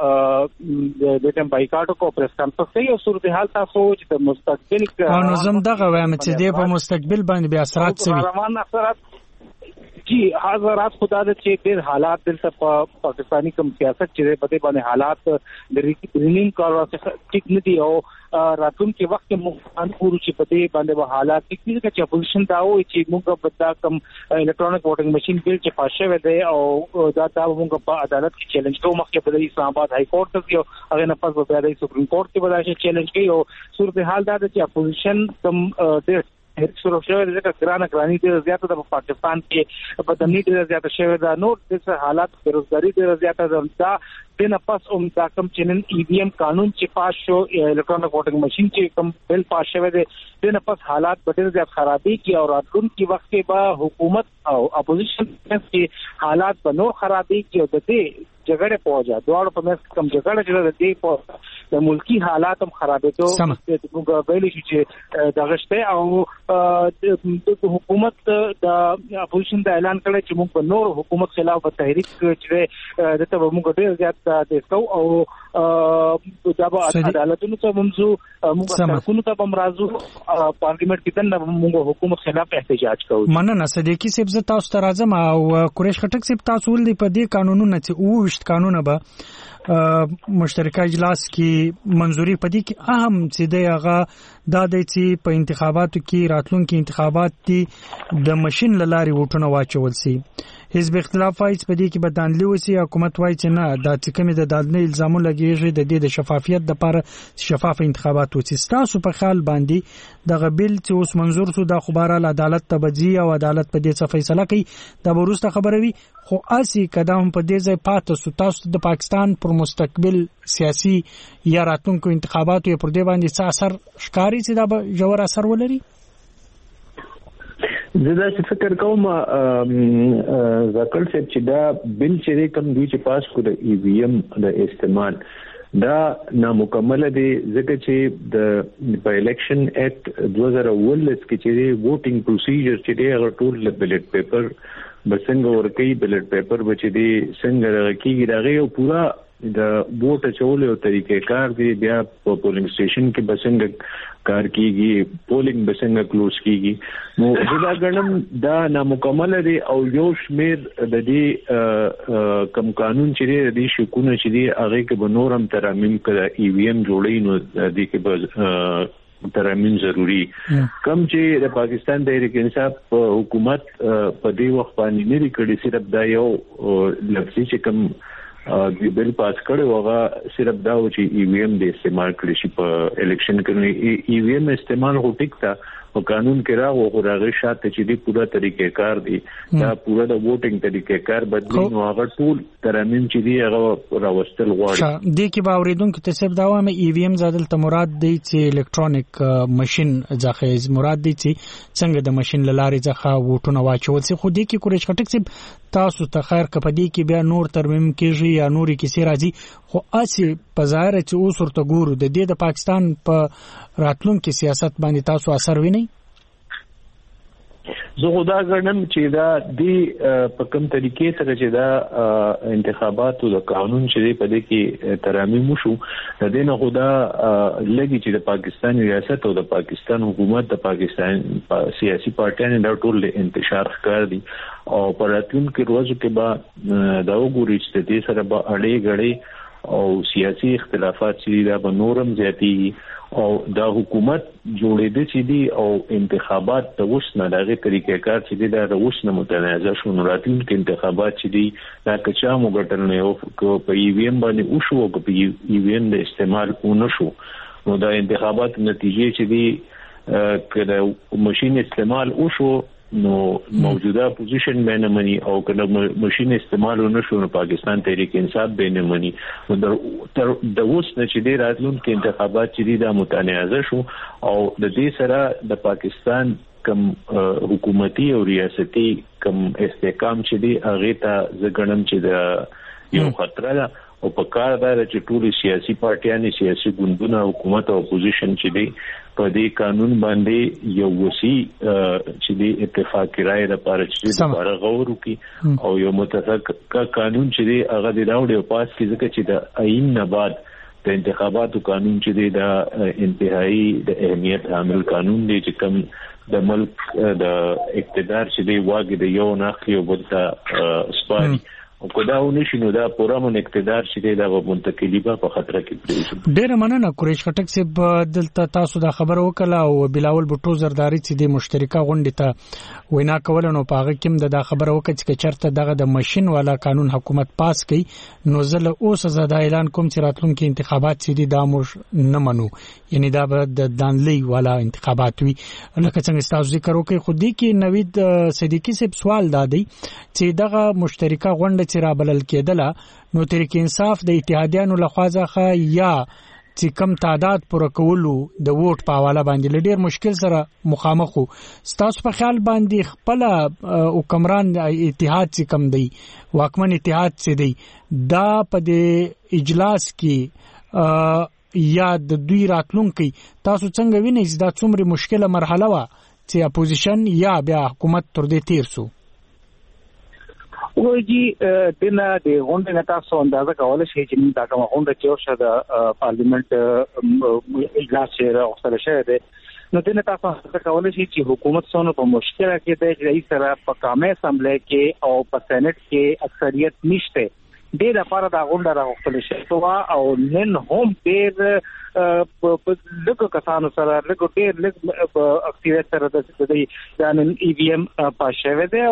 د دې بایکاټ کو پریس کانفرنس یو صورتحال تاسو چې د مستقبل او نظم دغه وایم چې د په مستقبل باندې بیا اثرات څه وي؟ روان اثرات جی حضرات خدا دې چې ډېر حالات دلته په پاکستاني کوم سیاست چې په دې باندې حالات د ریکینګ کار واسطه ټیک نه دي او راتلونکي وخت کې موږ انګورو چې په دې باندې به حالات ټیک دي چې اپوزیشن دا وایي چې موږ په دا کوم الکترونیک ووټینګ ماشين بل چې پاس شوی دی او دا دا موږ په عدالت کې چیلنج کوو، مخکې په اسلام آباد های کورټ ته یو هغه نه پس په د سپریم کورټ کې بدایي چیلنج کوي او صورتحال دا چې اپوزیشن کوم ډېر هیڅ شروع شوی دی چې ګرانه ګرانی ډېر زیاته د پاکستان کې په دني ډېر زیاته شوی دا نور د حالات بیروزګاری ډېر زیاته ده. دنه پس اوم دا کوم چې نن ای وی ایم قانون چې پاس شو الکترونیک ووټینګ ماشين چې کوم بل پاس شوی دی دنه پس حالات ډېر زیات خرابې کی او راتلونکي وخت کې به حکومت او اپوزیشن کې حالات به نور خرابې کی او د دې جګړه پوجا دوړ په مس کم جګړه چې د دې په د ملکی حالات هم خرابېدو موږ ویل شو چې دغشته او د حکومت د اپوزیشن د اعلان کړی چې موږ په نور حکومت خلاف په تحریک چې دته موږ ډېر زیات د کو او د عدالتونو ته موږ موږ سرکونو ته هم راځو پارلیمنت کې دنه موږ حکومت خلاف احتجاج کوو. مننه صدیقی صاحب زه تاسو ته راځم او قریش خټک صاحب تاسو ولې په دې قانونونو چې او وشت قانون به مشترکه اجلاس کې منځوري پدې کې اهم څه دی هغه دا دی چې په انتخاباتو کې راتلونکي انتخابات دي د ماشين لاري وټونه واچول سي. حزب اختلاف وايي په دې کې به دانلې وسی حکومت وايي چې نه دا چې کومه د دانلې الزامونه لګیږي د دې د شفافیت لپاره شفاف انتخابات وسی. تاسو په خیال باندې د غبل چې اوس منظور شو د خبره عدالت تبجی او عدالت په دې څه فیصله کوي دا وروسته خبره وي خو اسی قدم په دې ځای پاتې سو تاسو د پاکستان پر مستقبل سیاسي یا راتلونکو انتخاباتو پر دې باندې څه اثر ښکاری چې دا به جوړ اثر ولري؟ زه دا فکر کوم ځکه چې دا بل چې کوم دوی چې پاس کړ ای وی ایم د استعمال دا نامکمل دی ځکه چې د په الیکشن اکټ دوه هزار اوولس کې چې ووټینګ پروسیجر چې دی هغه ټول بیلټ پیپر بسنګ ورکی بیلټ پیپر بچی دی څنګه راکېږي دا غي او پورا د ووټ چولې او طریقې کار دی بیا په پولینګ سټیشن کې بسنګ کار کیږي پولینګ بسنګ کلوز کیږي نو دا ګڼم دا نامکمل دی او یو شمیر د دې کم قانون چې دی شکونه چې دی هغه کې به نورم ترامیم کړه ای وی ایم جوړې نو د دې کې به ترامیم ضروری کم چې د پاکستان د تحریک انصاف حکومت په دې وخت باندې نه لري صرف دا یو لفظي چې کم د بل پاس کړو هغه صرف دا و چې ای وی ایم د استعمال کړی شي په الیکشن کې ای وی ایم استعمال هو ټیک تا او قانون کې راغو خو راغی شاته چې دی پورا طریقې کار دی دا پورا د ووټینګ طریقې کار بدلی نو هغه ټول ترامیم چې دی هغه راوستل غواړي د کې باوریدونکو ته څه دا وامه ای وی ایم زادل ته مراد دی چې الکترونیک ماشين ځخه مراد دی چې څنګه د ماشين لارې ځخه ووټونه واچول سي خو دی کې کورش خټک سي تاسو ته خیر کپدی کې بیا نور ترمیم کېږي یا نوري کیسې راځي خو اسی په ظاهر چې اوس ورته ګورو د دې د پاکستان په راتلونکو سیاست باندې تاسو اثر وینئ؟ زه خدا غنم چې دا دی په کوم طریقې سره چې دا انتخاباتو د قانون چې په دې کې ترامیم وشو د دې نه خدا لګي چې د پاکستان ریاست او د پاکستان حکومت د پاکستان سیاسي پارټیانو د ټول انتشار ښکار دي او په راتلونکو ورځو کې به دا وګوري چې د دې سره به اړې غړې او سیاسي اختلافات چې دا به نورم زیاتی او دا حکومت جوړېده چې دی او انتخابات د وښنه دغه طریقې کار چې دی دا د وښنه متنازع شو نو راتلونکي انتخابات چې دی دا کچا موږ نه یو په ای وی ایم باندې او شو او په ای وی ایم د استعمال اون شو نو دا انتخابات نتیجې چې دی کله ماشين استعمال او شو نو موجوده پوزیشن باندې منی او کله ماشين استعمال نشو نو پاکستان تحریک انصاف باندې منی نو د اوس نه چې دی راتلونکي انتخابات چې دی دا متنازع شو او د دې سره د پاکستان کم حکومتي او ریاستي کم استحکام چې دی هغه ته زګنم چې د یو خطر ده او په کار دا چې ټول سیاسي پارټیانې سیاسي ګوندونه حکومت او اپوزیشن چې دی په دې قانون باندې یو وسی چې دی اتفاقی رائے لپاره چې لپاره غور وکړي او یو متفق قانون چې دی هغه د راوړي او پاس کې ځکه چې د عین نه بعد د انتخاباتو قانون چې دی دا انتهایی د اهمیت حامل قانون دی چې کوم د ملک د اقتدار چې دی واګي د یو ناخلی او بل ته سپاري او کدا ونشي نو دا پورامن اقتدار چې دا په منتقلی په خطر کې پریږي. ډېر مننه قریش خټک صاحب دلته تاسو دا خبر وکړه او بلاول بټو زرداری چې د مشترکه غونډې ته وینا کول نو پاغه کوم دا خبر وکړه چې چرته دغه د ماشين والا قانون حکومت پاس کړي نو زله اوس زدا اعلان کوم چې راتلونکي انتخابات چې دي دا موږ نه منو یعنی دا به د دانلې والا انتخابات وي لکه څنګه تاسو ذکر وکړي خو دې کې نوید صدیقی صاحب سوال دادی چې دغه مشترکه غونډه چې را بلل کېدله نو تحریک انصاف د اتحادیانو لخوا ځخه یا چې کم تعداد پر کولو د ووټ په حواله باندې ډېر مشکل سره مخامخ وو ستاسو په خیال باندې خپل حکمران اتحاد چې کم دی واکمن اتحاد چې دی دا په دې اجلاس کې یا د دوی راتلونکي تاسو څنګه وینئ چې دا څومره مشکله مرحله و چې اپوزیشن یا بیا حکومت تر دې تیر سو وږي دنه د غونډې نه تاسو اندازه کولای شئ چې دا کومه غونډه چې اوسه د پارلیمنت اجلاس راوستل شوی دی نو دنه تاسو اندازه کولای شئ چې حکومت څونه په مشکله کې دی چې رئیس سره په قومي اسمبلی کې او په سېنات کې اکثریت نشته ډېر لپاره دا غونډه راوستل شوی او نن هم ډېر لکه کسانو سره لکه ډېر لږ اکثریت سره د دې د ای وی ایم پاشوي دی او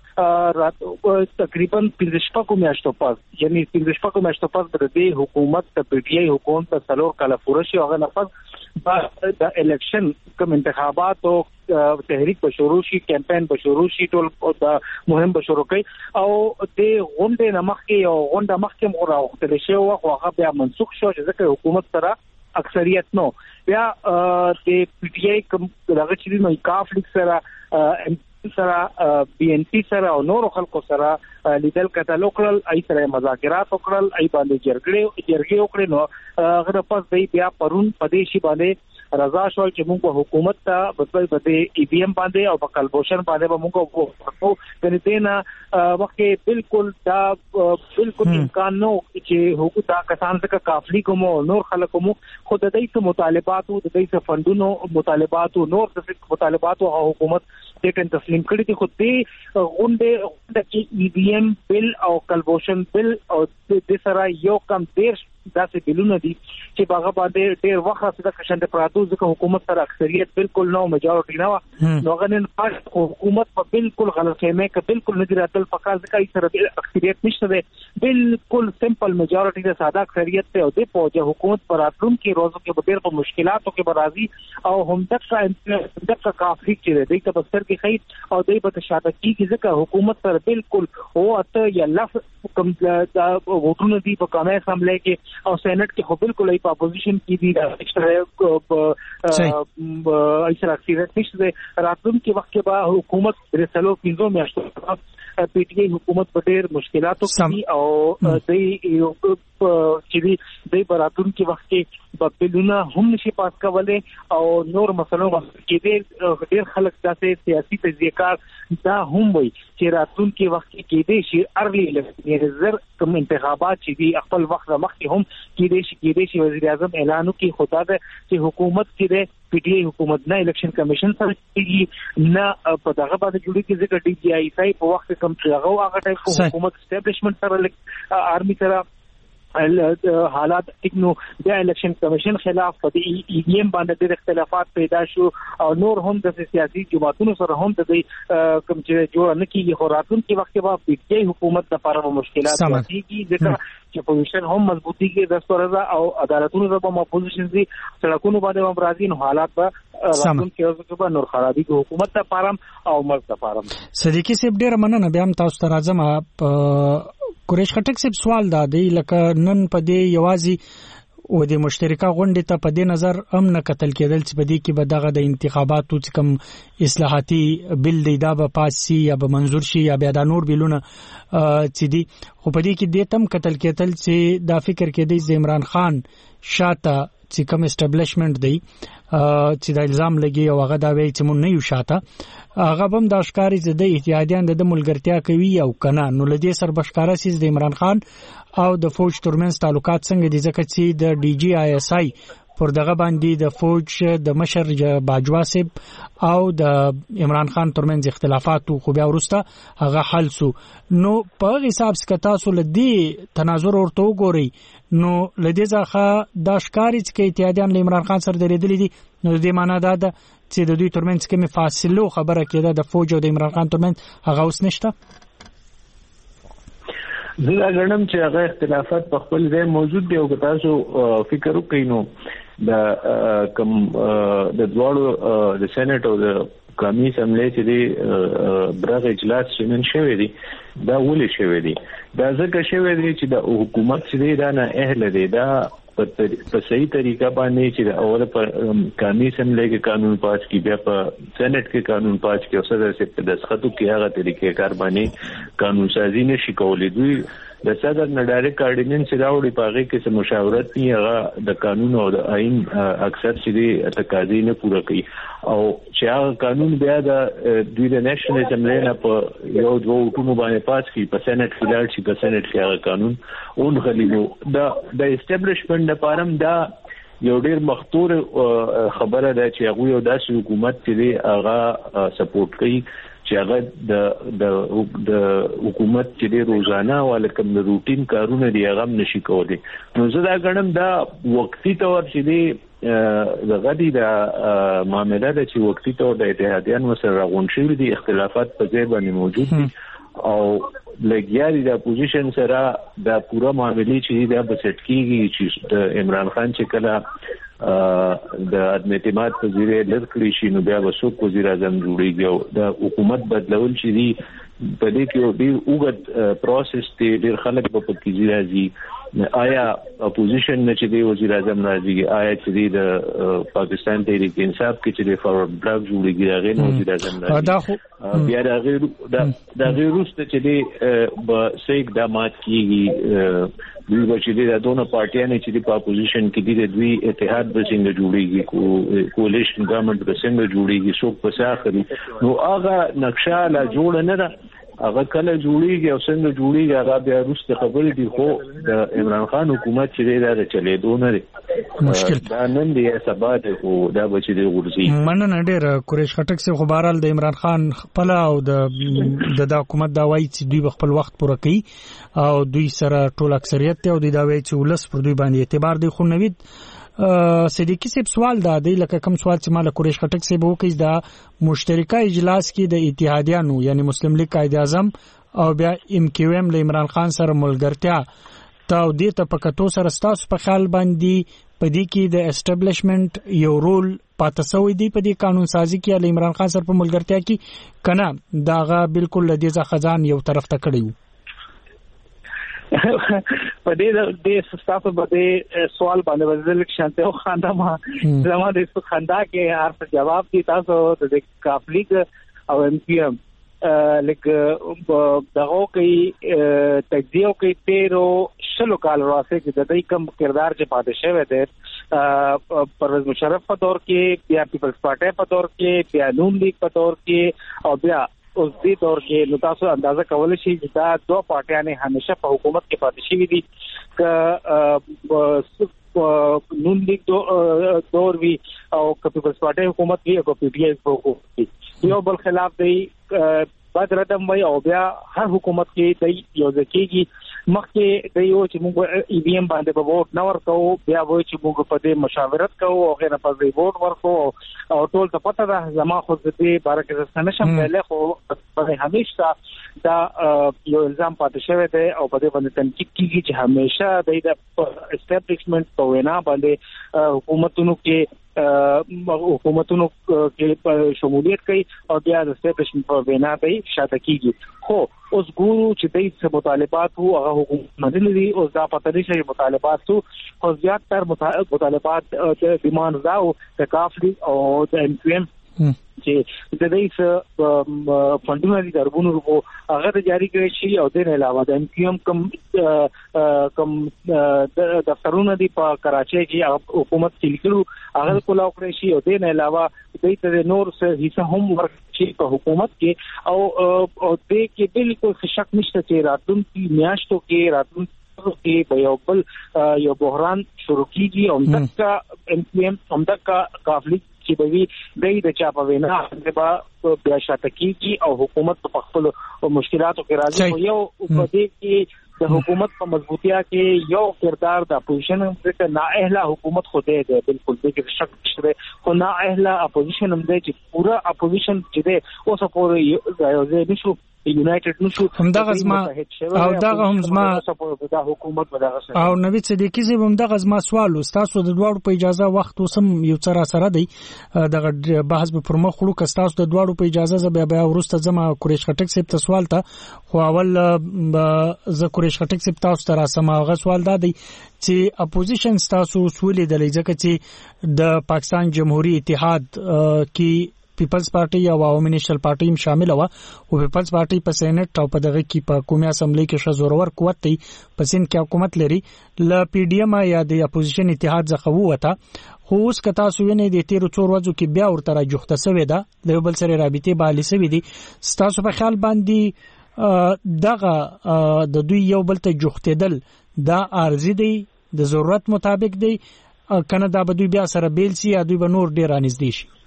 تقریبا پنځه شپږ میاشتو پس یعنی پنځه شپږ میاشتو پس د دې حکومت د پی ټی آی حکومت په څلور کاله پوره شي هغه نفس د الیکشن کوم انتخابات او تحریک به شروع شي کمپاین به شروع شي ټول د مهم به شروع کوي او د غونډې نمخکې او غونډه مخکې مو راوختل شي او هغه بیا منسوخ شو چې ځکه حکومت سره اکثریت نو بیا د پی ټی آی کوم دغه چې نو کاف لیک سره سره بی ان پی سره او نور خلکو سره لیدل کتل وکړل ای سره مذاکرات وکړل ای باندې جرګړې جرګې وکړې نو غره پس دی بیا پرون پدې شي باندې رضا شول چې موږ په حکومت ته بدل بده ای وی ایم باندې او په کلبوشن باندې به موږ وکړو کني دینا وخت بالکل دا بالکل امکان نو چې حکومت دا کسان څخه کافلی کوم نور خلک کوم خود د دې مطالبات او د دې فندونو مطالبات او نور د مطالبات او حکومت دې تسلیم کړی دي خو دې غونډه د ای وی ایم بل او کلبوشن بل او د سره یو کم ډیر داسې بلونه دي چې باغه باندې ډیر وخت سره کشند پراتو ځکه حکومت سره اکثریت بالکل نو میجورټي نه نو غنن پاس حکومت په بالکل غلط فهمه کې بالکل نه دراتل فقط ځکه ای سره اکثریت نشته ده بالکل سمپل میجورټي ده ساده اکثریت ته او د پوجا حکومت پراتون کې روزو کې ډیر په مشکلاتو کې برازي او هم دغه دغه کافي چې دی ته بستر کې خیر او دای په شاته کې ځکه حکومت سره بالکل او اته یا لف کوم دا وټونه دی په کامه اسمبلی کې او سېنات کې خو بالکل ای په اپوزیشن کې دي دا ایکسترا ایسر اکثریت نشته راتلون کې وخت کې با حکومت رسلو پینځو میاشتو پی ټی آی حکومت په ډېر مشکلاتو کې او د چې دی براتون کې وخت کې بلونه هم نشي پاس کولای او نور مسلو کې ډېر خلک داسې سیاسي تجزیه‌کار دا هم وي چې راتون کې وخت کې دې شي ارلی لږ کوم انتخابات چې دی خپل وخت مخکې هم کې دې شي کې دې شي وزیر اعظم اعلان وکړي خدا ده چې حکومت کې پی ټی آی حکومت نه الیکشن کمیشن سره کېږي نه په دغه باندې جوړي کې ځکه ډي جی آی سای په وخت کم چې هغه هغه ټایپ حکومت اسټابلیشمنت سره آرمي سره حالات ټیکنو د الیکشن کمیشن خلاف په ای وی ایم باندې د اختلافات پیدا شو او نور هم د سیاسي جماعتونو سره هم د کوم چې جوړ نه کیږي خو راتلون کې وخت به پی ټی آی حکومت لپاره مشکلات کیږي ځکه چې پوزیشن هم مضبوطی کې د ستورزه او عدالتونو سره هم اپوزیشن دي سړکونو باندې هم راځي نو حالات به راتلون کې به نور خرابي کې حکومت ته پارم او مرګ ته پارم صدیقی صاحب ډیر مننه بیا هم تاسو ته راځم قریش خټک صاحب سوال دا دی لکه نن په دې یوازي و د مشترکه غونډې ته په دې نظر هم نه قتل کېدل چې په دې کې به دغه د انتخاباتو چې کوم اصلاحاتي بل دی دا به پاسي یا به منظور شي یا بیا د نور بلونه چې دي خو په دې کې د تم قتل کېدل چې دا فکر کې دی د عمران خان شاته چې کوم اسټابلیشمنت دی چې د الزام لګي او هغه دا وایي چې مونږ نه یو شاته هغه هم د اشکاري زده اتحادیان د ملګرتیا کوي او کنه نو لدې سر بشکاره سیس د عمران خان او د فوج ترمنځ تعلقات څنګه دي ځکه چې د ډي جی آی اس آی پر دغه باندې د فوج د مشر باجوا صاحب او د عمران خان ترمنځ اختلافات خو بیا ورسته هغه حل سو نو په حساب څخه تاسو لدې تناظر ورته وګورئ نو لدې ځکه د اشکاري چې اتحادیان له عمران خان سره درېدلې دي نو د معنا دا ده چې د دوی ترمنځ کومه فاصله خبره کېده د فوج او د عمران خان ترمنځ هغه اوس نشته زه غواړم چې هغه اختلافات په خپل ځای موجود دي او تاسو فکر وکړئ نو د کوم د دواړو د سېنات او د قومي اسمبلی چې دی برغه اجلاس شنن شوی دی دا ولې شوی دی دا ځکه شوی دی چې د حکومت چې دی دا نه اهل دی دا په صحیح طریقه باندې چې اول په قومي اسمبلی کې قانون پاس کی بیا په سېنات کې قانون پاس کی او صدر سے په دسخطو کې هغه طریقې کار باندې قانون سازی نشي کولای دوی د صدر نه ډایرکټ اورډیننس راوړي پاغه کې څه مشاورت نه هغه د قانون او د آئین اکثر چې دی تقاضې نه پوره کوي او چې هغه قانون بیا د دوی د نېشنل اسمبلی نه په یو دوه ټکو باندې پاس کی په سېنات کې لاړ شي په سېنات کې هغه قانون اون غلیو د د اسټابلیشمنت لپاره دا یو ډیر مخطور خبره ده چې هغه یو داسې حکومت چې هغه سپورټ کوي چې هغه د د د حکومت چې د روزانه ولکم د روټین کارونه دی هغه نشي کولای نو زه دا غواړم دا وقتی تور چې دی د غدي د معاملې د چې وقتی تور د اتحادیان سره راغون شوی دي اختلافات په ځای باندې موجود دي او لګیاري د اپوزیشن سره د پوره معاملې چې د بسټ کیږي چې د عمران خان چې کله د عدم اعتماد په ذریعہ لړکړي شي نو بیا وسوک وزیر اعظم جوړیږي او د حکومت بدلول چې دی په دې کې ډیر اوږد پروسس دی ډیر خلک په پکې راځي آیا اپوزیشن نه چې دی وزیر اعظم راځي آیا چې د پاکستان تحریک انصاف کې چې د فارورډ بلاک جوړیږي هغه نو وزیر اعظم راځي بیا د غیر د غیر روسته چې دی به سیک د مات کیږي دوی چې د دونه پارټیانه چې په اپوزیشن کې دي دوی اتحاد به څنګه جوړیږي کو کولیشن ګورنمنت به څنګه جوړیږي څوک په ساخري نو هغه نقشه لا جوړ نه ده هغه کله جوړیږي او څنګه جوړیږي هغه بیا روسته خبرې دي خو د عمران خان حکومت چې دا چلېدو نه لري مشکل دا نن دی سبا ته خو دا بچی دی ورځي مننه ډېر قریش خټک سه خبرال د عمران خان خپل او د د حکومت دا وایي چې دوی خپل وخت پوره کوي او دوی سره ټول اکثریت ته او دوی دا وایي چې ولس پر دوی باندې اعتبار دی خو نوید صدیقی صاحب سوال دا دی لکه کوم سوال چې مال قریش خټک صاحب وکړي دا مشترکه اجلاس کې د اتحادیانو یعنی مسلم لیگ قائد اعظم او بیا ام کیو ایم له عمران خان سره ملګرتیا تا دې ته پکتو سره ستاسو په خیال باندې پدې کې د اسټابلیشمنت یو رول پاتسوي دی په دې قانون سازي کې له عمران خان سره په ملګرتیا کې کنه داغه بالکل د دې ځخزان یو طرف ته کړیو په دې د تاسو باندې سوال باندې وزل شانته او خندا ما زموږ د خندا کې هر څه جواب دي تاسو د کافلیګ او ام پی ایم لکه دغه کوي تجزیه کوي تیرو شلو کال واسه چې د دې کم کردار چې پاتې شوی دی پرویز مشرف په دور کې بیا پیپلز پارټي په دور کې بیا نون لیگ په دور کې او بیا اوس دې دور کې نو تاسو اندازه کولای شئ چې دا دوه پارټیانې همیشه په حکومت کې پاتې شوي دي ک نون لیگ دور وی او پیپلز پارټي حکومت وی او پی ټی آی حکومت وی یو بل خلاف دی بعد ردم وی او بیا هر حکومت کې دی یو ځکیږي مخکې دی یو چې موږ ای وی ایم باندې په ووټ نه ورکو بیا وای چې موږ په دې مشاورت کوو او غیر په دې ووټ ورکو او ټول ته پته ده زما خو دې باره کې څه نشم ویلای خو په همیشه دا یو الزام پاتې شوی دی او په دې باندې تنقید کیږي چې همیشه د اسټابلیشمنت په وینا باندې حکومتونو کې حکومتونو کې شمولیت کوي او بیا د اسټابلیشمنت په وینا به شاته کیږي خو اوس ګورو چې د څه مطالبات وو هغه حکومت مدني دي او دا پته نشي مطالبات وو خو زیات تر مطالبات د ډیماند دا او د کافلی او د ام پی ایم چې د دې څه فندونه دي دربونو روپو هغه جاری کړی شي او د نه علاوه د ام کیو ایم کم کم د دفترونه دي په کراچۍ کې حکومت کې لیکلو هغه کولاو کړی شي او د نه علاوه د دې نور څه حصہ هم ورکړي په حکومت کې او او د کې بالکل شک نشته چې راتلونکي میاشتو کې راتلونکي کې په یو بل یو بحران شروع کیږي او دغه ام پی ایم هم دغه کافلی چې به د چا په وینا د بیا شاته کیږي او حکومت په خپل مشکلاتو کې راځي یو په دې کې د حکومت په مضبوطیا کې یو کردار د اپوزیشن څخه نااهله حکومت خو دې ده بالکل دې کې شک نشته خو نااهله اپوزیشن هم دې چې پورا اپوزیشن چې دې اوس پورې یو ځای نشو یونایټډ نشو همدغه زما او دغه هم زما د حکومت بدغه او نوید صدیقی زه هم دغه زما سوال تاسو د دوړو په اجازه وخت وسم یو څه را سره دی دغه بحث به پر مخ وړو که تاسو د دوړو په اجازه زه بیا بیا ورسته زما قریش خټک صاحب ته سوال ته خو اول زه قریش خټک صاحب تاسو ته را سم هغه سوال دا دی چې اپوزیشن تاسو اصول د لږه چې د پاکستان جمهوریت اتحاد کې پیپلز پارټي او عوامي نېشنل پارټي هم شامل و او پیپلز پارټي په سېنات او په دغه کې په قومي اسمبلی کې شزورور قوت دی په سین کې حکومت لري ل پی ډی ایم یا د اپوزیشن اتحاد څخه وته خو اوس کتا سوینه د تیر څور ورځو کې بیا ورته راجوخته سوی ده د بل سره رابطه بالي سوی دي ستاسو په خیال باندې دغه د دوی یو بل ته جوختیدل دا ارزي دی د ضرورت مطابق دی کنه دا به دوی بیا سره بیل سي یا دوی به نور ډیر انځدي شي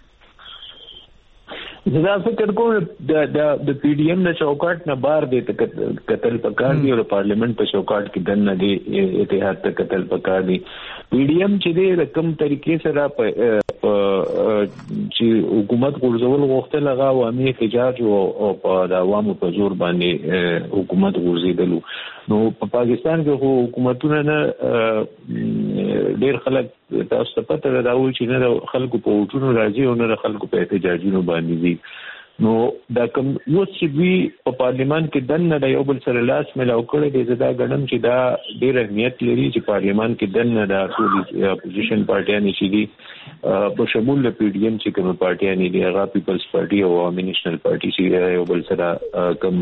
زه فکر کوم د د د پی ډی ایم د چوکاټ نه بار دی ته قتل پکار دی او پارلیمنت په چوکاټ کې دنه دی اتحاد ته قتل پکار دی پی ډی ایم چې د رقم طریقې سره چې حکومت غورځول غوښتل هغه عوامي احتجاج او په د عوامو په زور باندې حکومت غورځیدلو. نو په پاکستان کې خو حکومتونه نه ډېر خلک تاسو ته پته ده چې نه خلکو په وټونو راځي او نه خلکو په احتجاجونو باندې دي. نو دا کوم یو چې وی په پارلیمان کې دنه د یو بل سره لاس ملاو کړی دی زدا غنم چې دا ډېر اهمیت لري چې پارلیمان کې دنه د ټول اپوزیشن پارټیانې چې دي په شمول د پی ډی ایم چې کوم پارټیانې دي هغه پیپلز پارټي او عوامي نېشنل پارټي چې یو بل سره کوم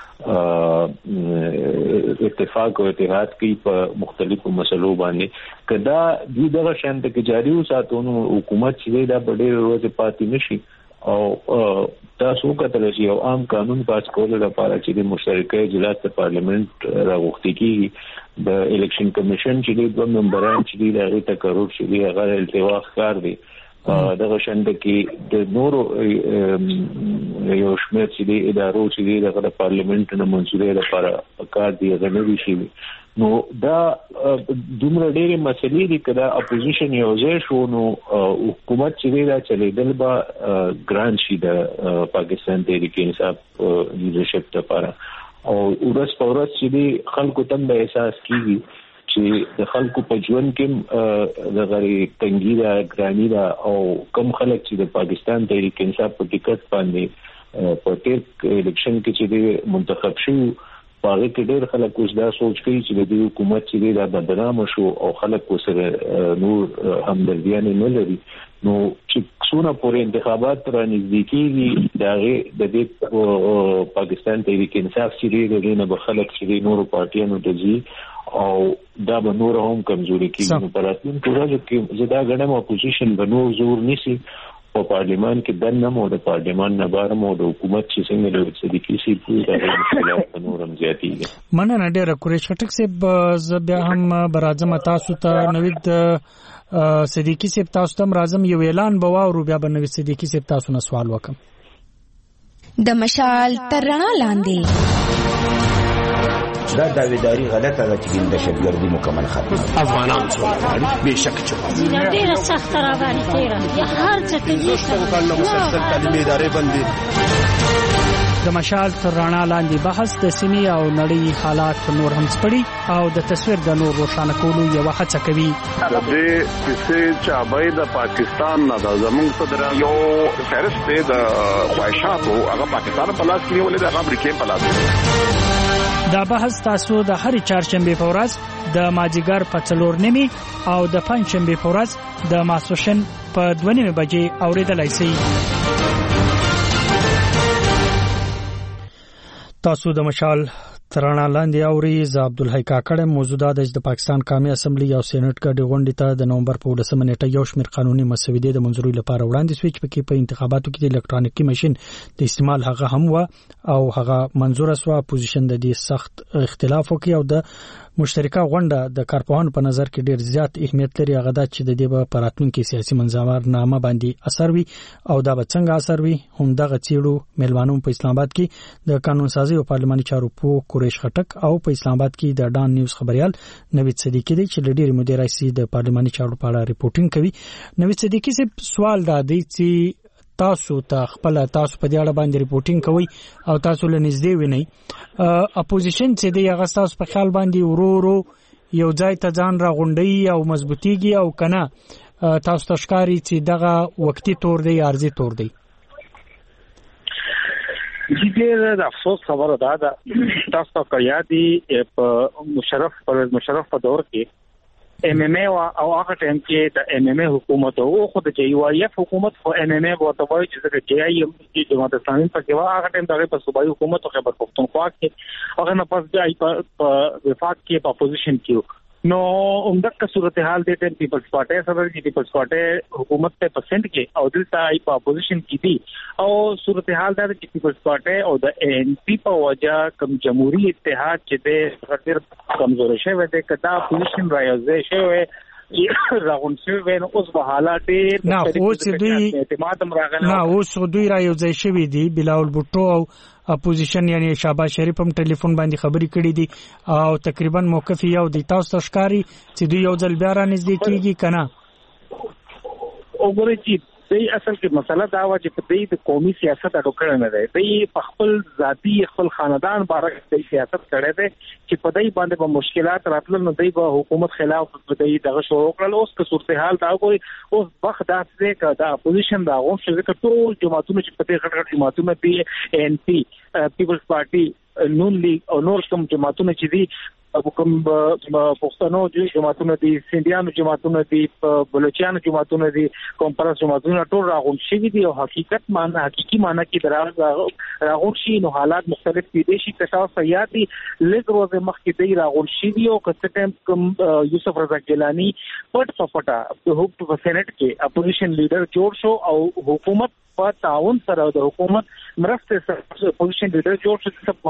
اتفاق او اتحاد کوي په مختلفو مسلو باندې کدا دوی دغه شانت کې جاری وساتونو حکومت چې دا ډېر ورځې پاتې نشي او تاسو کتل چې یو عام قانون پاس کول لپاره چې د مشترکه اجلاس د پارلیمنت راغوښتي کی د الیکشن کمیشن چې د دوه ممبران چې د هغه تقرر چې هغه التوا ښکار دي دغه شند کې د نورو یو شمېر چې د ادارو چې د پارلیمنت نه منځوري لپاره کار دی غنوي شي. نو دا دومره ډېرې مسلې دي کدا اپوزیشن یو ځای شو نو حکومت چې دا چلیدل با ګران شي د پاکستان تحریک انصاف لیډرشپ لپاره او ورځ په ورځ چې خلکو تم به احساس کیږي چې د خلکو په ژوند کې د غری تنګي دا ګرانی دا او کم خلک چې د پاکستان تحریک انصاف په ټیکټ باندې په ټیک الیکشن کې چې منتخب شو پاره کې ډېر خلک اوس دا سوچ کوي چې د حکومت چې دا بدنام شو او خلک سره نور همدردیان نه لري. نو چې څونه پورې انتخابات را نږدې کیږي دا د دې پاکستان تحریک انصاف چې دی نه به خلک چې نور پارټیانو ته ځي او دا به نور هم کمزوري کیږي. نو په راتلونکي ورځو کې زدا غنم اپوزیشن به نور زور نشي په پارلیمان کې دنه مو د پارلیمان نه بار مو د حکومت چې څنګه د صدیقي سي په مشکلات نورم زیاتېږي. مننه ډېر قریش خټک صاحب بیا هم برازم تاسو ته نوید صدیقي صاحب تاسو ته راځم یو اعلان به واورو بیا به نوید صدیقي صاحب تاسو نه سوال وکم. د مشال تر رڼا لاندې دا داویداری غلطه ده چې د شتګردي مکمل ختم افغانان څومره بهشک چې ډیره سخت را باندې تیر یا هر څه ته یې څنګه مسلسل تعلیمي ادارې باندې د مشال تر رڼا لاندې بحث د سیمې او نړۍ حالات نور هم سپړي او د تصویر د نور روښانه کولو یو هڅه کوي. د دې چې چابای د پاکستان نه د زمونږ صدر یو فهرست د خواهشاتو هغه پاکستان په لاس کې ولې د امریکا په لاس. دا بحث تاسو د هرې چهارشنبه په ورځ د مازیګر په څلور نیمه او د پنځشنبه په ورځ د ماسوشن په دوه نیمه بجې اوریدلای شئ. تاسو د مشال ترانه لاندې اوري ز عبدالحی کاکړ موجوده د پاکستان قومي اسمبلی او سېنات ګډ غونډې ته د نومبر په ولسمه نیټه یو شمېر قانوني مسودې د منځوري لپاره وړاندې شوې چې پکې په انتخاباتو کې د الکترونیکي ماشين د استعمال هغه هم و او هغه منزور شو. اپوزیشن د دې سخت اختلاف وکړي او د مشترکه غونډه د کارپوهانو په نظر کې ډېر زیات اهمیت لري. هغه د چې د دې په راتلونکي سیاسي منځورنامه باندې اثر وي او دا به څنګه اثر وي هم دغه چیرو ملمانو په اسلام آباد کې د قانون سازي او پارلماني چارو په قریش خټک او په اسلام آباد کې د ډان نیوز خبريال نوید صدیقی دی چې ډېری مدیر رئیس د پارلماني چارو په اړه ریپورتینګ کوي. نوید صدیقی سے سوال دا دی چې تاسو ته خپل تاسو په دې اړه باندې ریپورتینګ کوي او تاسو له نږدې وینئ اپوزیشن چې دی هغه تاسو په خیال باندې ورو ورو یو ځای ته ځان را غونډي او مضبوطیږي او کنه تاسو تشکاری چې دغه وقتی تور دی ارزي تور دی. جدي د افسوس خبره ده دا تاسو ته یادي په مشرف پر مشرف په دور کې ام ام ای او هغه ټیم کې د ام ام ای حکومت او خو د جی وای اف حکومت خو ام ام ای ورته وایي چې د جی ای ایم چې جماعت اسلامي په کې هغه ټیم دغه په صوبایي حکومت او خیبر پختونخوا کې هغه نه پس دی په وفاق کې په اپوزیشن کې نو عمدہ صورتحال د ټیم پیپلز پارټي سره د پیپلز پارټي حکومت په پرسنټ کې او دلته ای په اپوزیشن کې دي او صورتحال د پیپلز پارټي او د ان پی په وجه کوم جمهوریت اتحاد چې د ډېر کمزور شوی دی کدا اپوزیشن راځي شوی راغون شوی نو اوس په حالات نه اوس دوی اعتماد راغلی نه اوس دوی راځي شوی دی بلاول بوټو او اپوزیشن یعنی شهباز شریف هم ټلیفون باندې خبري کړې دي او تقریبا موقف یو دی. تاسو تشکاری چې دوی یو ځل بیا را نږدې کیږي کنه وګورئ چې دی اصل کې مسله دا و چې په دې د قومي سیاست اډو کړی نه دی دی په خپل ذاتی خپل خاندان باره د سیاست کړی دی چې په دې باندې به مشکلات راتلل نو دی به حکومت خلاف په دې دغه شروع کړل اوس که صورتحال دا کوي اوس وخت دا چې کا د اپوزیشن دا غوښ چې ټول جماعتونو چې په دې غټ غټ جماعتونو پی ان پی پیپلز پارټي نون لیگ او نور کوم جماعتونه چې دي کوم پښتنو جماعتونه دي سندیانو جماعتونه دي بلوچستان جماعتونه دي کوم پرس جماعتونه ټول راغون شي دي او حقیقت معنی حقيقي معنی کې دراز راغون شي نو حالات مختلف دي شي کتاو سیاتی لږ ورځې مخکې دی راغون شي دي او کته ټیم کوم یوسف رضا ګیلانی پټ پټا په حکومت سېنات کې اپوزیشن لیډر جوړ شو او حکومت په تعاون سره د حکومت مرسته سره اپوزیشن لیډر جوړ شو چې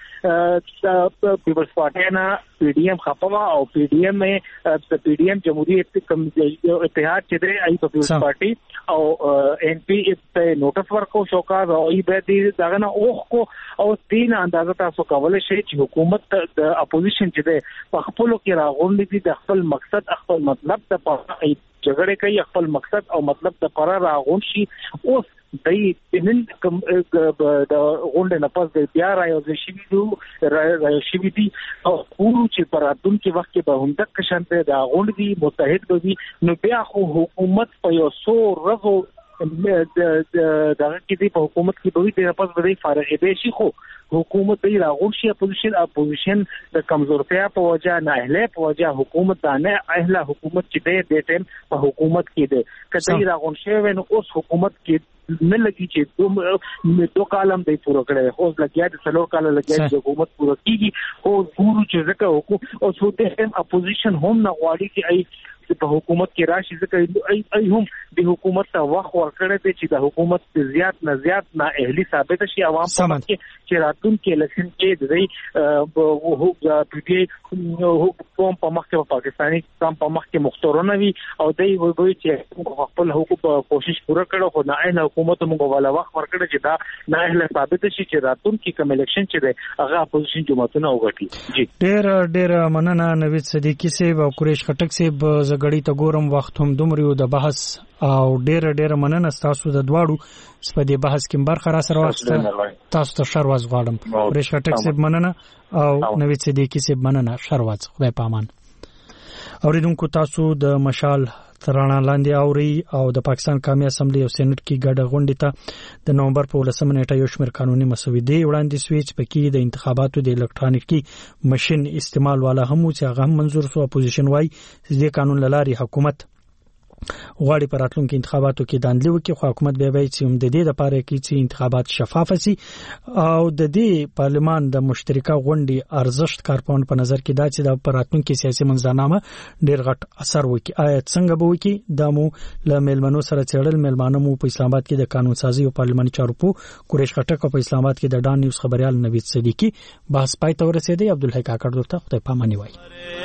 پہنچا پیپلز پارټي نه پی ڈی ایم خپوا او پی ڈی ایم میں پی ڈی ایم جمهوریت اتحاد چې دی ای پیپلز پارټي او ان پی ته نوټس ورکو شوکاز او ای به دې دغه نه اوخ کو او دین اندازه تاسو کولای شئ چې حکومت د اپوزیشن چې دی په خپل کې راغونډي دي د خپل مقصد خپل مطلب ته په جګړه کوي خپل مقصد او مطلب د قرار راغون شي اوس دای نن کوم د غونډه نه پاس د بیا راځي شي دي راځي شي دي او ټول چې پراتون کې وخت کې به هم تک شانته د غونډه دي متحد به نو بیا خو حکومت په یو سو رغو د دغه کې دی په حکومت کې به د پاس به فارغ دی شي خو حکومت دی راغون شي اپوزیشن اپوزیشن د کمزورتیا په وجه نه اهله په وجه حکومت نه اهله حکومت چې دی د ټیم په حکومت کې دی کله راغون شي نو اوس حکومت کې نه لګي چې دوه دوه کالم دی پوره کړی خو لګیا د څلور کال لګیا چې حکومت پوره کیږي او ګورو چې ځکه حکومت او څو د اپوزیشن هم نه غواړي چې ای په حکومت کې راشي ځکه ای ای هم د حکومت ته وخت ورکړی دی چې د حکومت زیات نه زیات نه اهلي ثابت شي عوام په کې چې راتون کې الیکشن کې د دې په دې قوم په مخ کې پاکستاني قوم په مخ کې مختورونه وي او دوی وایي چې خپل حکومت کوشش پوره کړو خو نه اهل حکومت موږ ولا وخت ورکړی چې دا نه اهل ثابت شي چې راتون کې کوم الیکشن چې دی هغه اپوزیشن جماعتونه وګټي جی ډېر ډېر مننه نوید صدیقی صاحب او قریش خټک صاحب زګړی ته ګورم وخت هم دومره د بحث او ډېر ډېر مننه تاسو د دواړو په دې بحث کې برخه را سره واخیسته تاسو ته شرواز غواړم قریش خټک صاحب مننه او نوید صدیقی صاحب مننه شرواز خدای پامان اوریدونکو تاسو د مشال ترانه لاندې اوري او د پاکستان قومي اسمبلی او سېنات کې ګډه غونډه ته د نومبر په ولسمه نیټه یو شمېر قانوني مسودې وړاندې شوې چې پکې د انتخاباتو د الکترونیکي ماشين استعمال والا هم چې هغه هم منظور سو اپوزیشن وای چې د قانون لاري حکومت غواړي پر راتلونکو انتخاباتو کې داندلي وکړي خو حکومت به وایي چې هم د دې لپاره کې چې انتخابات شفاف شي او د دې پارلمان د مشترکه غونډې ارزښت کارپون په نظر کې دا چې د پر راتلونکو سیاسي منځنامه ډېر غټ اثر وکړي آیا څنګه به وکړي د مو ل میلمنو سره چړل میلمانو مو په اسلام آباد کې د قانون سازي او پارلماني چارو په قریش خټک په اسلام آباد کې د ډان نیوز خبريال نوید صدیقی بحث پای ته ورسېدی عبدالحی کاکړ درته خدای پاماني وایي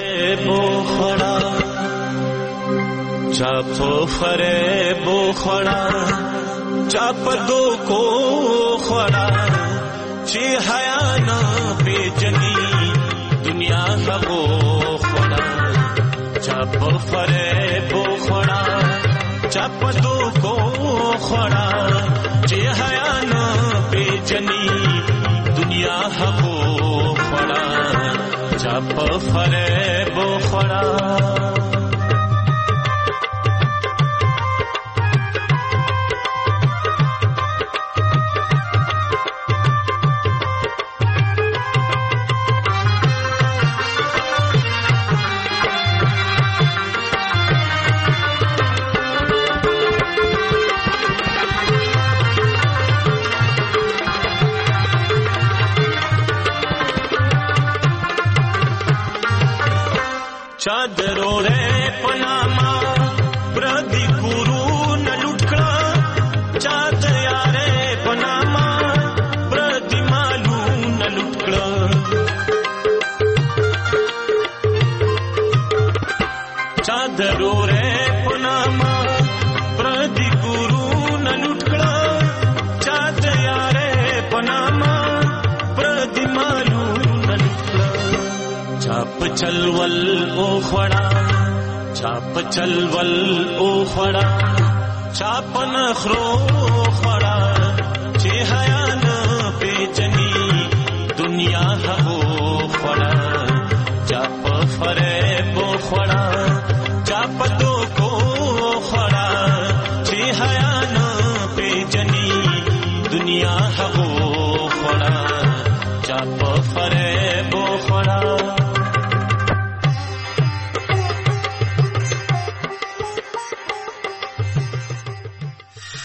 چاپ فریب خوڑا چاپ دو کو خوڑا چی حیا نا بیجنی دنیا سبو خوڑا چاپ فریب خوڑا چاپ دو کو خوڑا چی حیا نا بیجنی دنیا سبو خوڑا چاپ فریب خوڑا चादरो रे पनामा प्रदी गुरु न लुटकड़ा चाद यारे पनामा प्रदी मालू न लुटकड़ा चादरो रे पनामा प्रदी गुरु न लुटकड़ा चाद यारे पनामा प्रदी मालू न लुटकड़ा चाप चलवल ओ खड़ा चाप चलवल ओ खड़ा چاپن خرو خړا چې حیا نه پیجنی دنیا هغو خړا چاپ فریب خړا چاپ تو کو خړا چې حیا نه پیجنی دنیا هغو